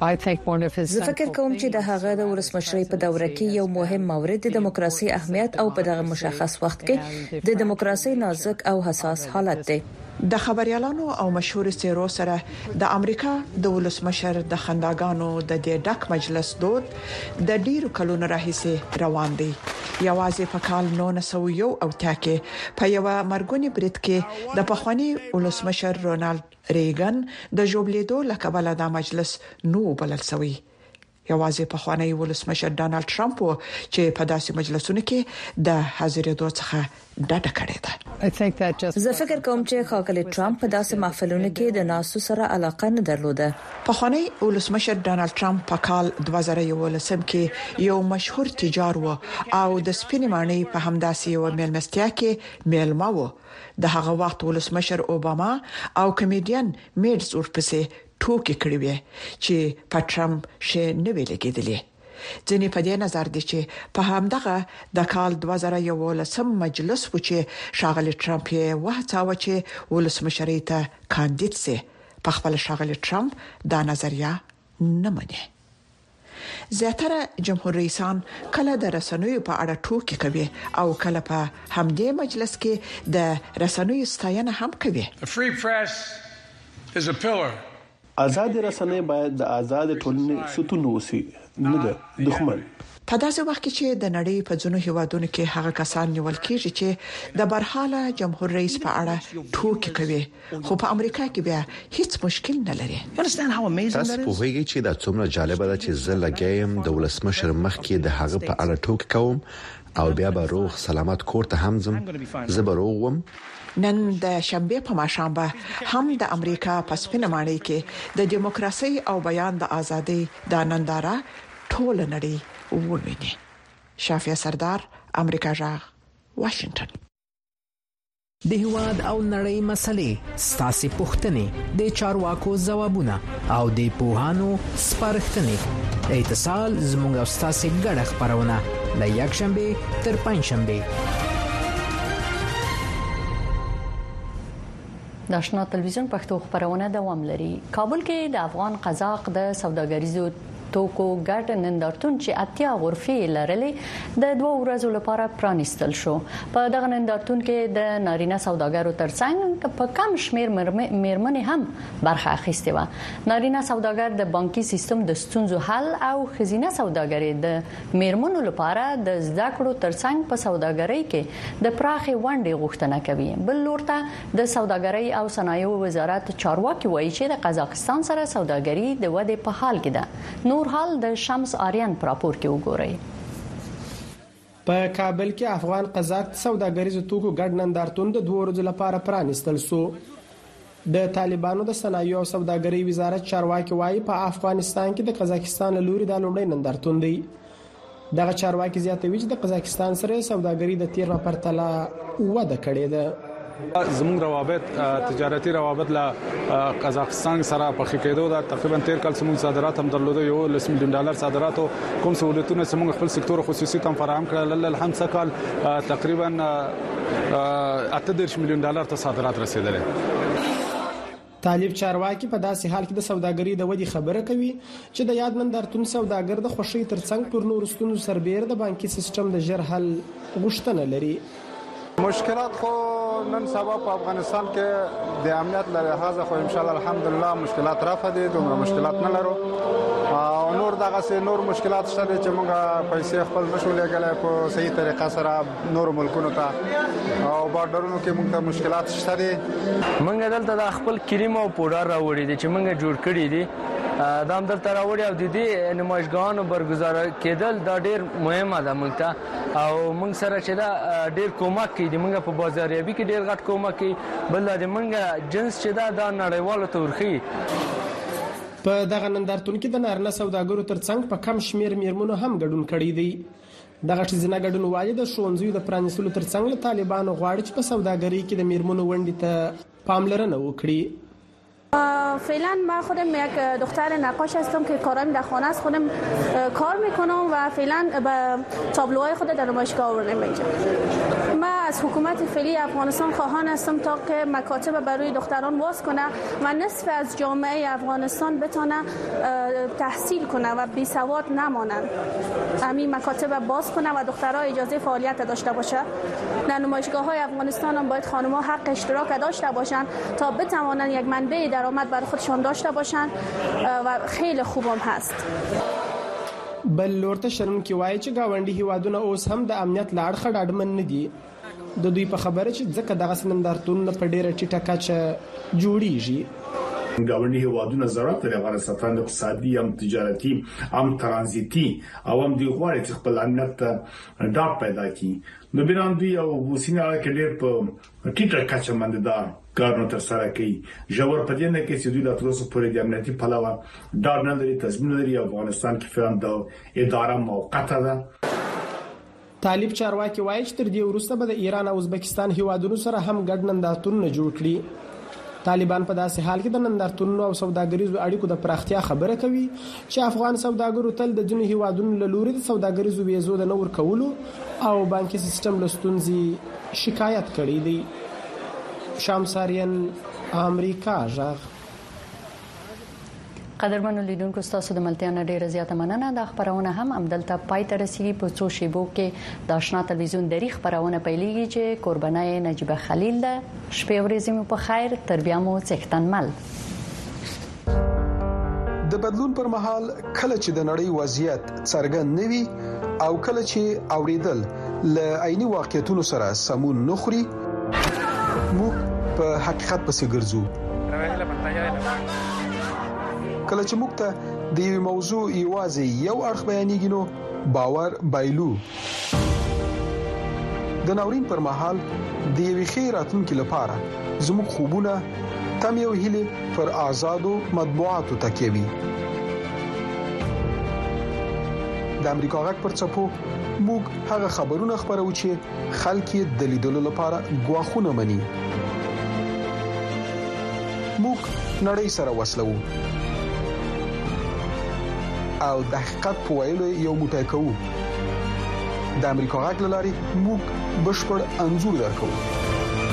Speaker 7: وکړي.
Speaker 10: زه فکر کوم چې د هغه د ولسمشرۍ په دوره کې یو مهم مورد د دیموکراسي اهمیت او په دغه مشخص وخت کې د دیموکراسي نازک او حساس حالت دی.
Speaker 7: د خبريالانو او مشهور سیرو سره د امریکا د ولسمشر د خنداګانو د دې ډک مجلس دود د ډیرو کلونو راهیسې روان دی. یوازې په کال نولس سوه یو او تاکي په یو مرګونی برید کې د پخوانی ولسمشر رونالد ریګن د جوبلیدو لکبل د مجلس نو بلل سوی. یوازې په خوانی ولسمشر ډانلډ ټرمپ چې په داسې مجلسونو کې د حاضرېدو څخه ډډه کړې ده.
Speaker 10: زه فکر کوم چې خاکلی ټرمپ په داسې محفلونو کې د ناسو سره علاقه نه درلوده.
Speaker 7: په خوانی ولسمشر ډانلډ ټرمپ په کال دوه زره یولسم کې یو مشهور تجار و او د سپینې ماڼۍ په همداسې یو میلمستیا کې میلمه و. د هغه وخت ولسمشر اوباما او کمیډین میډز ورپسې ټوکې کړې وې چې په ټرمپ شې نه ویل کېدلې. ځینې په دې نظر دي چې په همدغه د کال دوه زره یولسم مجلس و چې شاغلی ټرمپ یې وهڅاوه چې ولسمشرۍ ته کاندید سي. په خپل شاغلی ټرمپ دا نظریه نه مني. زیاتره جمهور رئیسان کله د رسنیو په اړه ټوکې کوي او کله په همدې مجلس کې د رسنیو ستاینه هم کوي.
Speaker 12: آزاد رسنۍ باید د آزاد ټولنې ستون وسی نه ده دښمن.
Speaker 7: په داسې وخت کې چې د نړۍ په ځینو هیوادونو کې هغه کسان نیول کېږي چې د برحاله جمهور رئیس په اړه ټوکې کوي خو په امریکا کې بیا هیڅ مشکل نه لري.
Speaker 15: تاسو په هغه چې دا څومره جالب ده چې زه لګایم د ولسمشر مخ کې د هغه په اړه ټوکې کوم او بیا به روغ سلامت کور ته هم ځم. زه به روغ وم.
Speaker 7: نن د شنبه په ماښام به هم د امریکا په سپینه ماڼۍ کې د دیموکراسي او بیان د ازادۍ د ننداره ټول نړۍ وویني. شافیا سردار، امریکا جغ، واشنگټن.
Speaker 13: د هواد او نړۍ مسلې ستاسو پوښتنې د چارواکو ځوابونه او د پوهانو سپارښتنې اتصال زموږ او ستاسو ګډه خبرونه د یک شنبه تر پنځ شنبه
Speaker 1: د آشنا تلویزیون پښتو خبرونه دوام لري. کابل کې د افغان قزاق د سوداګریزو توکو ګډ نندارتون چې اتیا غرفې لرلې د دوه ورځو لپاره پرانیستل شو. په دغه نندارتون کې د نارینه سوداګرو ترڅنګ په کم شمیر میرمنې هم برخه اخیستې و. نارینه سوداګر د بانکي سیستم د ستونزو حل او خزینه سوداګري د میرمنو لپاره د زده کړو ترڅنګ په سوداګرۍ کې د پراخې ونډې غوښتنه کوي. بل لورته د سوداګرۍ او صنایعو وزارت چارواکي وایي چې د قزاقستان سره سوداګري د ودې په حال کې ده. نور حال د شمس آریان پر راپور کې وګورئ.
Speaker 14: په کابل کې افغان قزاق سوداګریزو توکو ګډ نندارتون د دوه ورځې لپاره پرانیستل شو. د طالبانو د صنایعو او سوداګرۍ وزارت چارواکي وایي په افغانستان کې د قزاقستان لوري د لومړی نندارتون دی. دغه چارواکي زیاتوي چې د قزاقستان سره سوداګري د تیر په پرتله وده کړې ده.
Speaker 16: زموږ روابط تجارتي روابط له قزاقستان سره په خکېدو دا تقریبا تیر کال سمون صادرات هم درلوده یو لس میلیون ډالر صادرات کوم سہولتونه سمون خپل سکتور خصوصي تم فراهم کړل الحمد سکال تقریبا اته دېرش میلیون ډالر ته صادرات رسیدلې.
Speaker 14: طالب چارواکي په داسې حال کې د سوداګرۍ د ودی خبره کوي چې د یاد نندارتون سوداګر د خوشي ترڅنګ پر نور ستونزو سربېره د بانکي سیستم د جر حل غوښتنه لري.
Speaker 19: مشکلات خو نن سبا په افغانستان کې د امنیت له لحاظه خو ان شاء الله الحمدلله مشکلات رافع دي، دومره مشکلات نه لرو او نور دغه سه نور مشکلات شته چې موږ پیسې خپل نشو لګلای په صحیح طریقه سره نور ملکونو ته او بارډرونو کې موږ ته مشکلات شته دي.
Speaker 20: موږ دلته د خپل کریم او پوډر راوړي دي چې موږ جوړ کړی دي دا هم دلته راوړي او د دې نمایشګانو برگزار کېدل دا ډېر مهمه ده موږ ته او موږ سره چې دا ډېر کومک کوي موږ په بازاریابي کې ډېر غټ کومک کوي. بل د موږ جنس چې دا د نړیوالو تورخي
Speaker 14: په دغه نندارتون کې د نارینه سوداګرو ترڅنګ په کم شمیر میرمنو هم ګډون کړی دی. دغه ښځینه ګډون والي د ښوونځیو د پرانیستلو ترڅنګ له طالبانو غواړي چې په سوداګرۍ کې د میرمنو ونډې ته پاملرنه وکړي.
Speaker 26: فعلا من خودم یک دختر نقاش هستم که کارم در خانه است، خودم کار میکنم و فعلا به تابلوهای خود در نمایشگاه آوردم اینجا. من از حکومت فعلی افغانستان خواهان هستم تا که مکاتب برای دختران باز کنه و نصف از جامعه افغانستان بتونه تحصیل کنه و بی سواد نمانند. همین مکاتب باز کنه و دخترها اجازه فعالیت داشته باشه. در نمایشگاه های افغانستان هم باید خانم‌ها حق اشتراک داشته باشند تا بتوانند یک منبع درآمد برای خودشان داشته باشند و خیلی خوبم هست.
Speaker 14: بل لورته شرمکي وایي چې گاونډي هیوادونه اوس هم د امنیت لاړ خړ اډمن نه دي. د دوی په خبره چې ځکه دغه سندرتون په ډیره ټیټه کچه جوړیږي.
Speaker 27: گاونډي هیوادونه ضرورت لري افغانستان د اقتصادي هم تجارتي هم ترانزیتي او هم دی غواړي چې خپل امنیت ډاډ پیدا کړي. نو بیران دوی او وسینه کې ډېر په ټیټه کچه باندې دا کارونه تر سره کوي. ژور په دې نه کې چې دوی لا تر اوسه پورې د امنیتي پلوه ډاډ نه لري، تضمین لري. افغانستان کې فعلا د اداره موقته ده.
Speaker 14: طالب چارواکي وایي چې تر دې وروسته به د ایران او ازبکستان هیوادونو سره هم ګډ نندارتونونه جوړ کړي. طالبان په داسې حال کې د نندارتونونو او سوداګریزو اړیکو د پراختیا خبره کوي چې افغان سوداګرو تل د ځینو هیوادونو له لوري د سوداګریزو ویزو د نور کولو او بانکي سیستم له ستونزې شکایت کړې دي. شامساریان امریکا ژغ.
Speaker 1: قدرمنو لیدونکو ستاسو د ملتیا نه ډیره زیاته مننه. د خبرونه هم عمدلته پای ته رسیدي. په څو شیبو کې د آشنا تلویزیون دری خبرونه پیلېږي چې قربانای نجیبه خلیل ده. شپه ورځې مو په خیر. تر بیا مو څښتن مل.
Speaker 28: د بدلون پر مهال کله چې د نړۍ وضعیت څرګند نوي او کله چې اوریدل ل عیني واقعیتونو سره سمون نخري موږ په حقیقت پسې ګرځو. کله چې موږ ته د یو موضوع یوازې یو اړخ بیانېږي نو باور بایلو. د ناورین پر مهال د یوې خیراتونکو لپاره زموږ خوبونه تم یو هیله پر آزادو مطبوعاتو تکیوي. د امریکا غږ پر چپو موږ هغه خبرونه خبرو چې خلک یې د لیدلو لپاره غواخونه مني موږ نړۍ سره وسلو او د حقیقت په ویلو یو موټی کوو د امریکا غږ لاري موږ بشپړ انزور درکو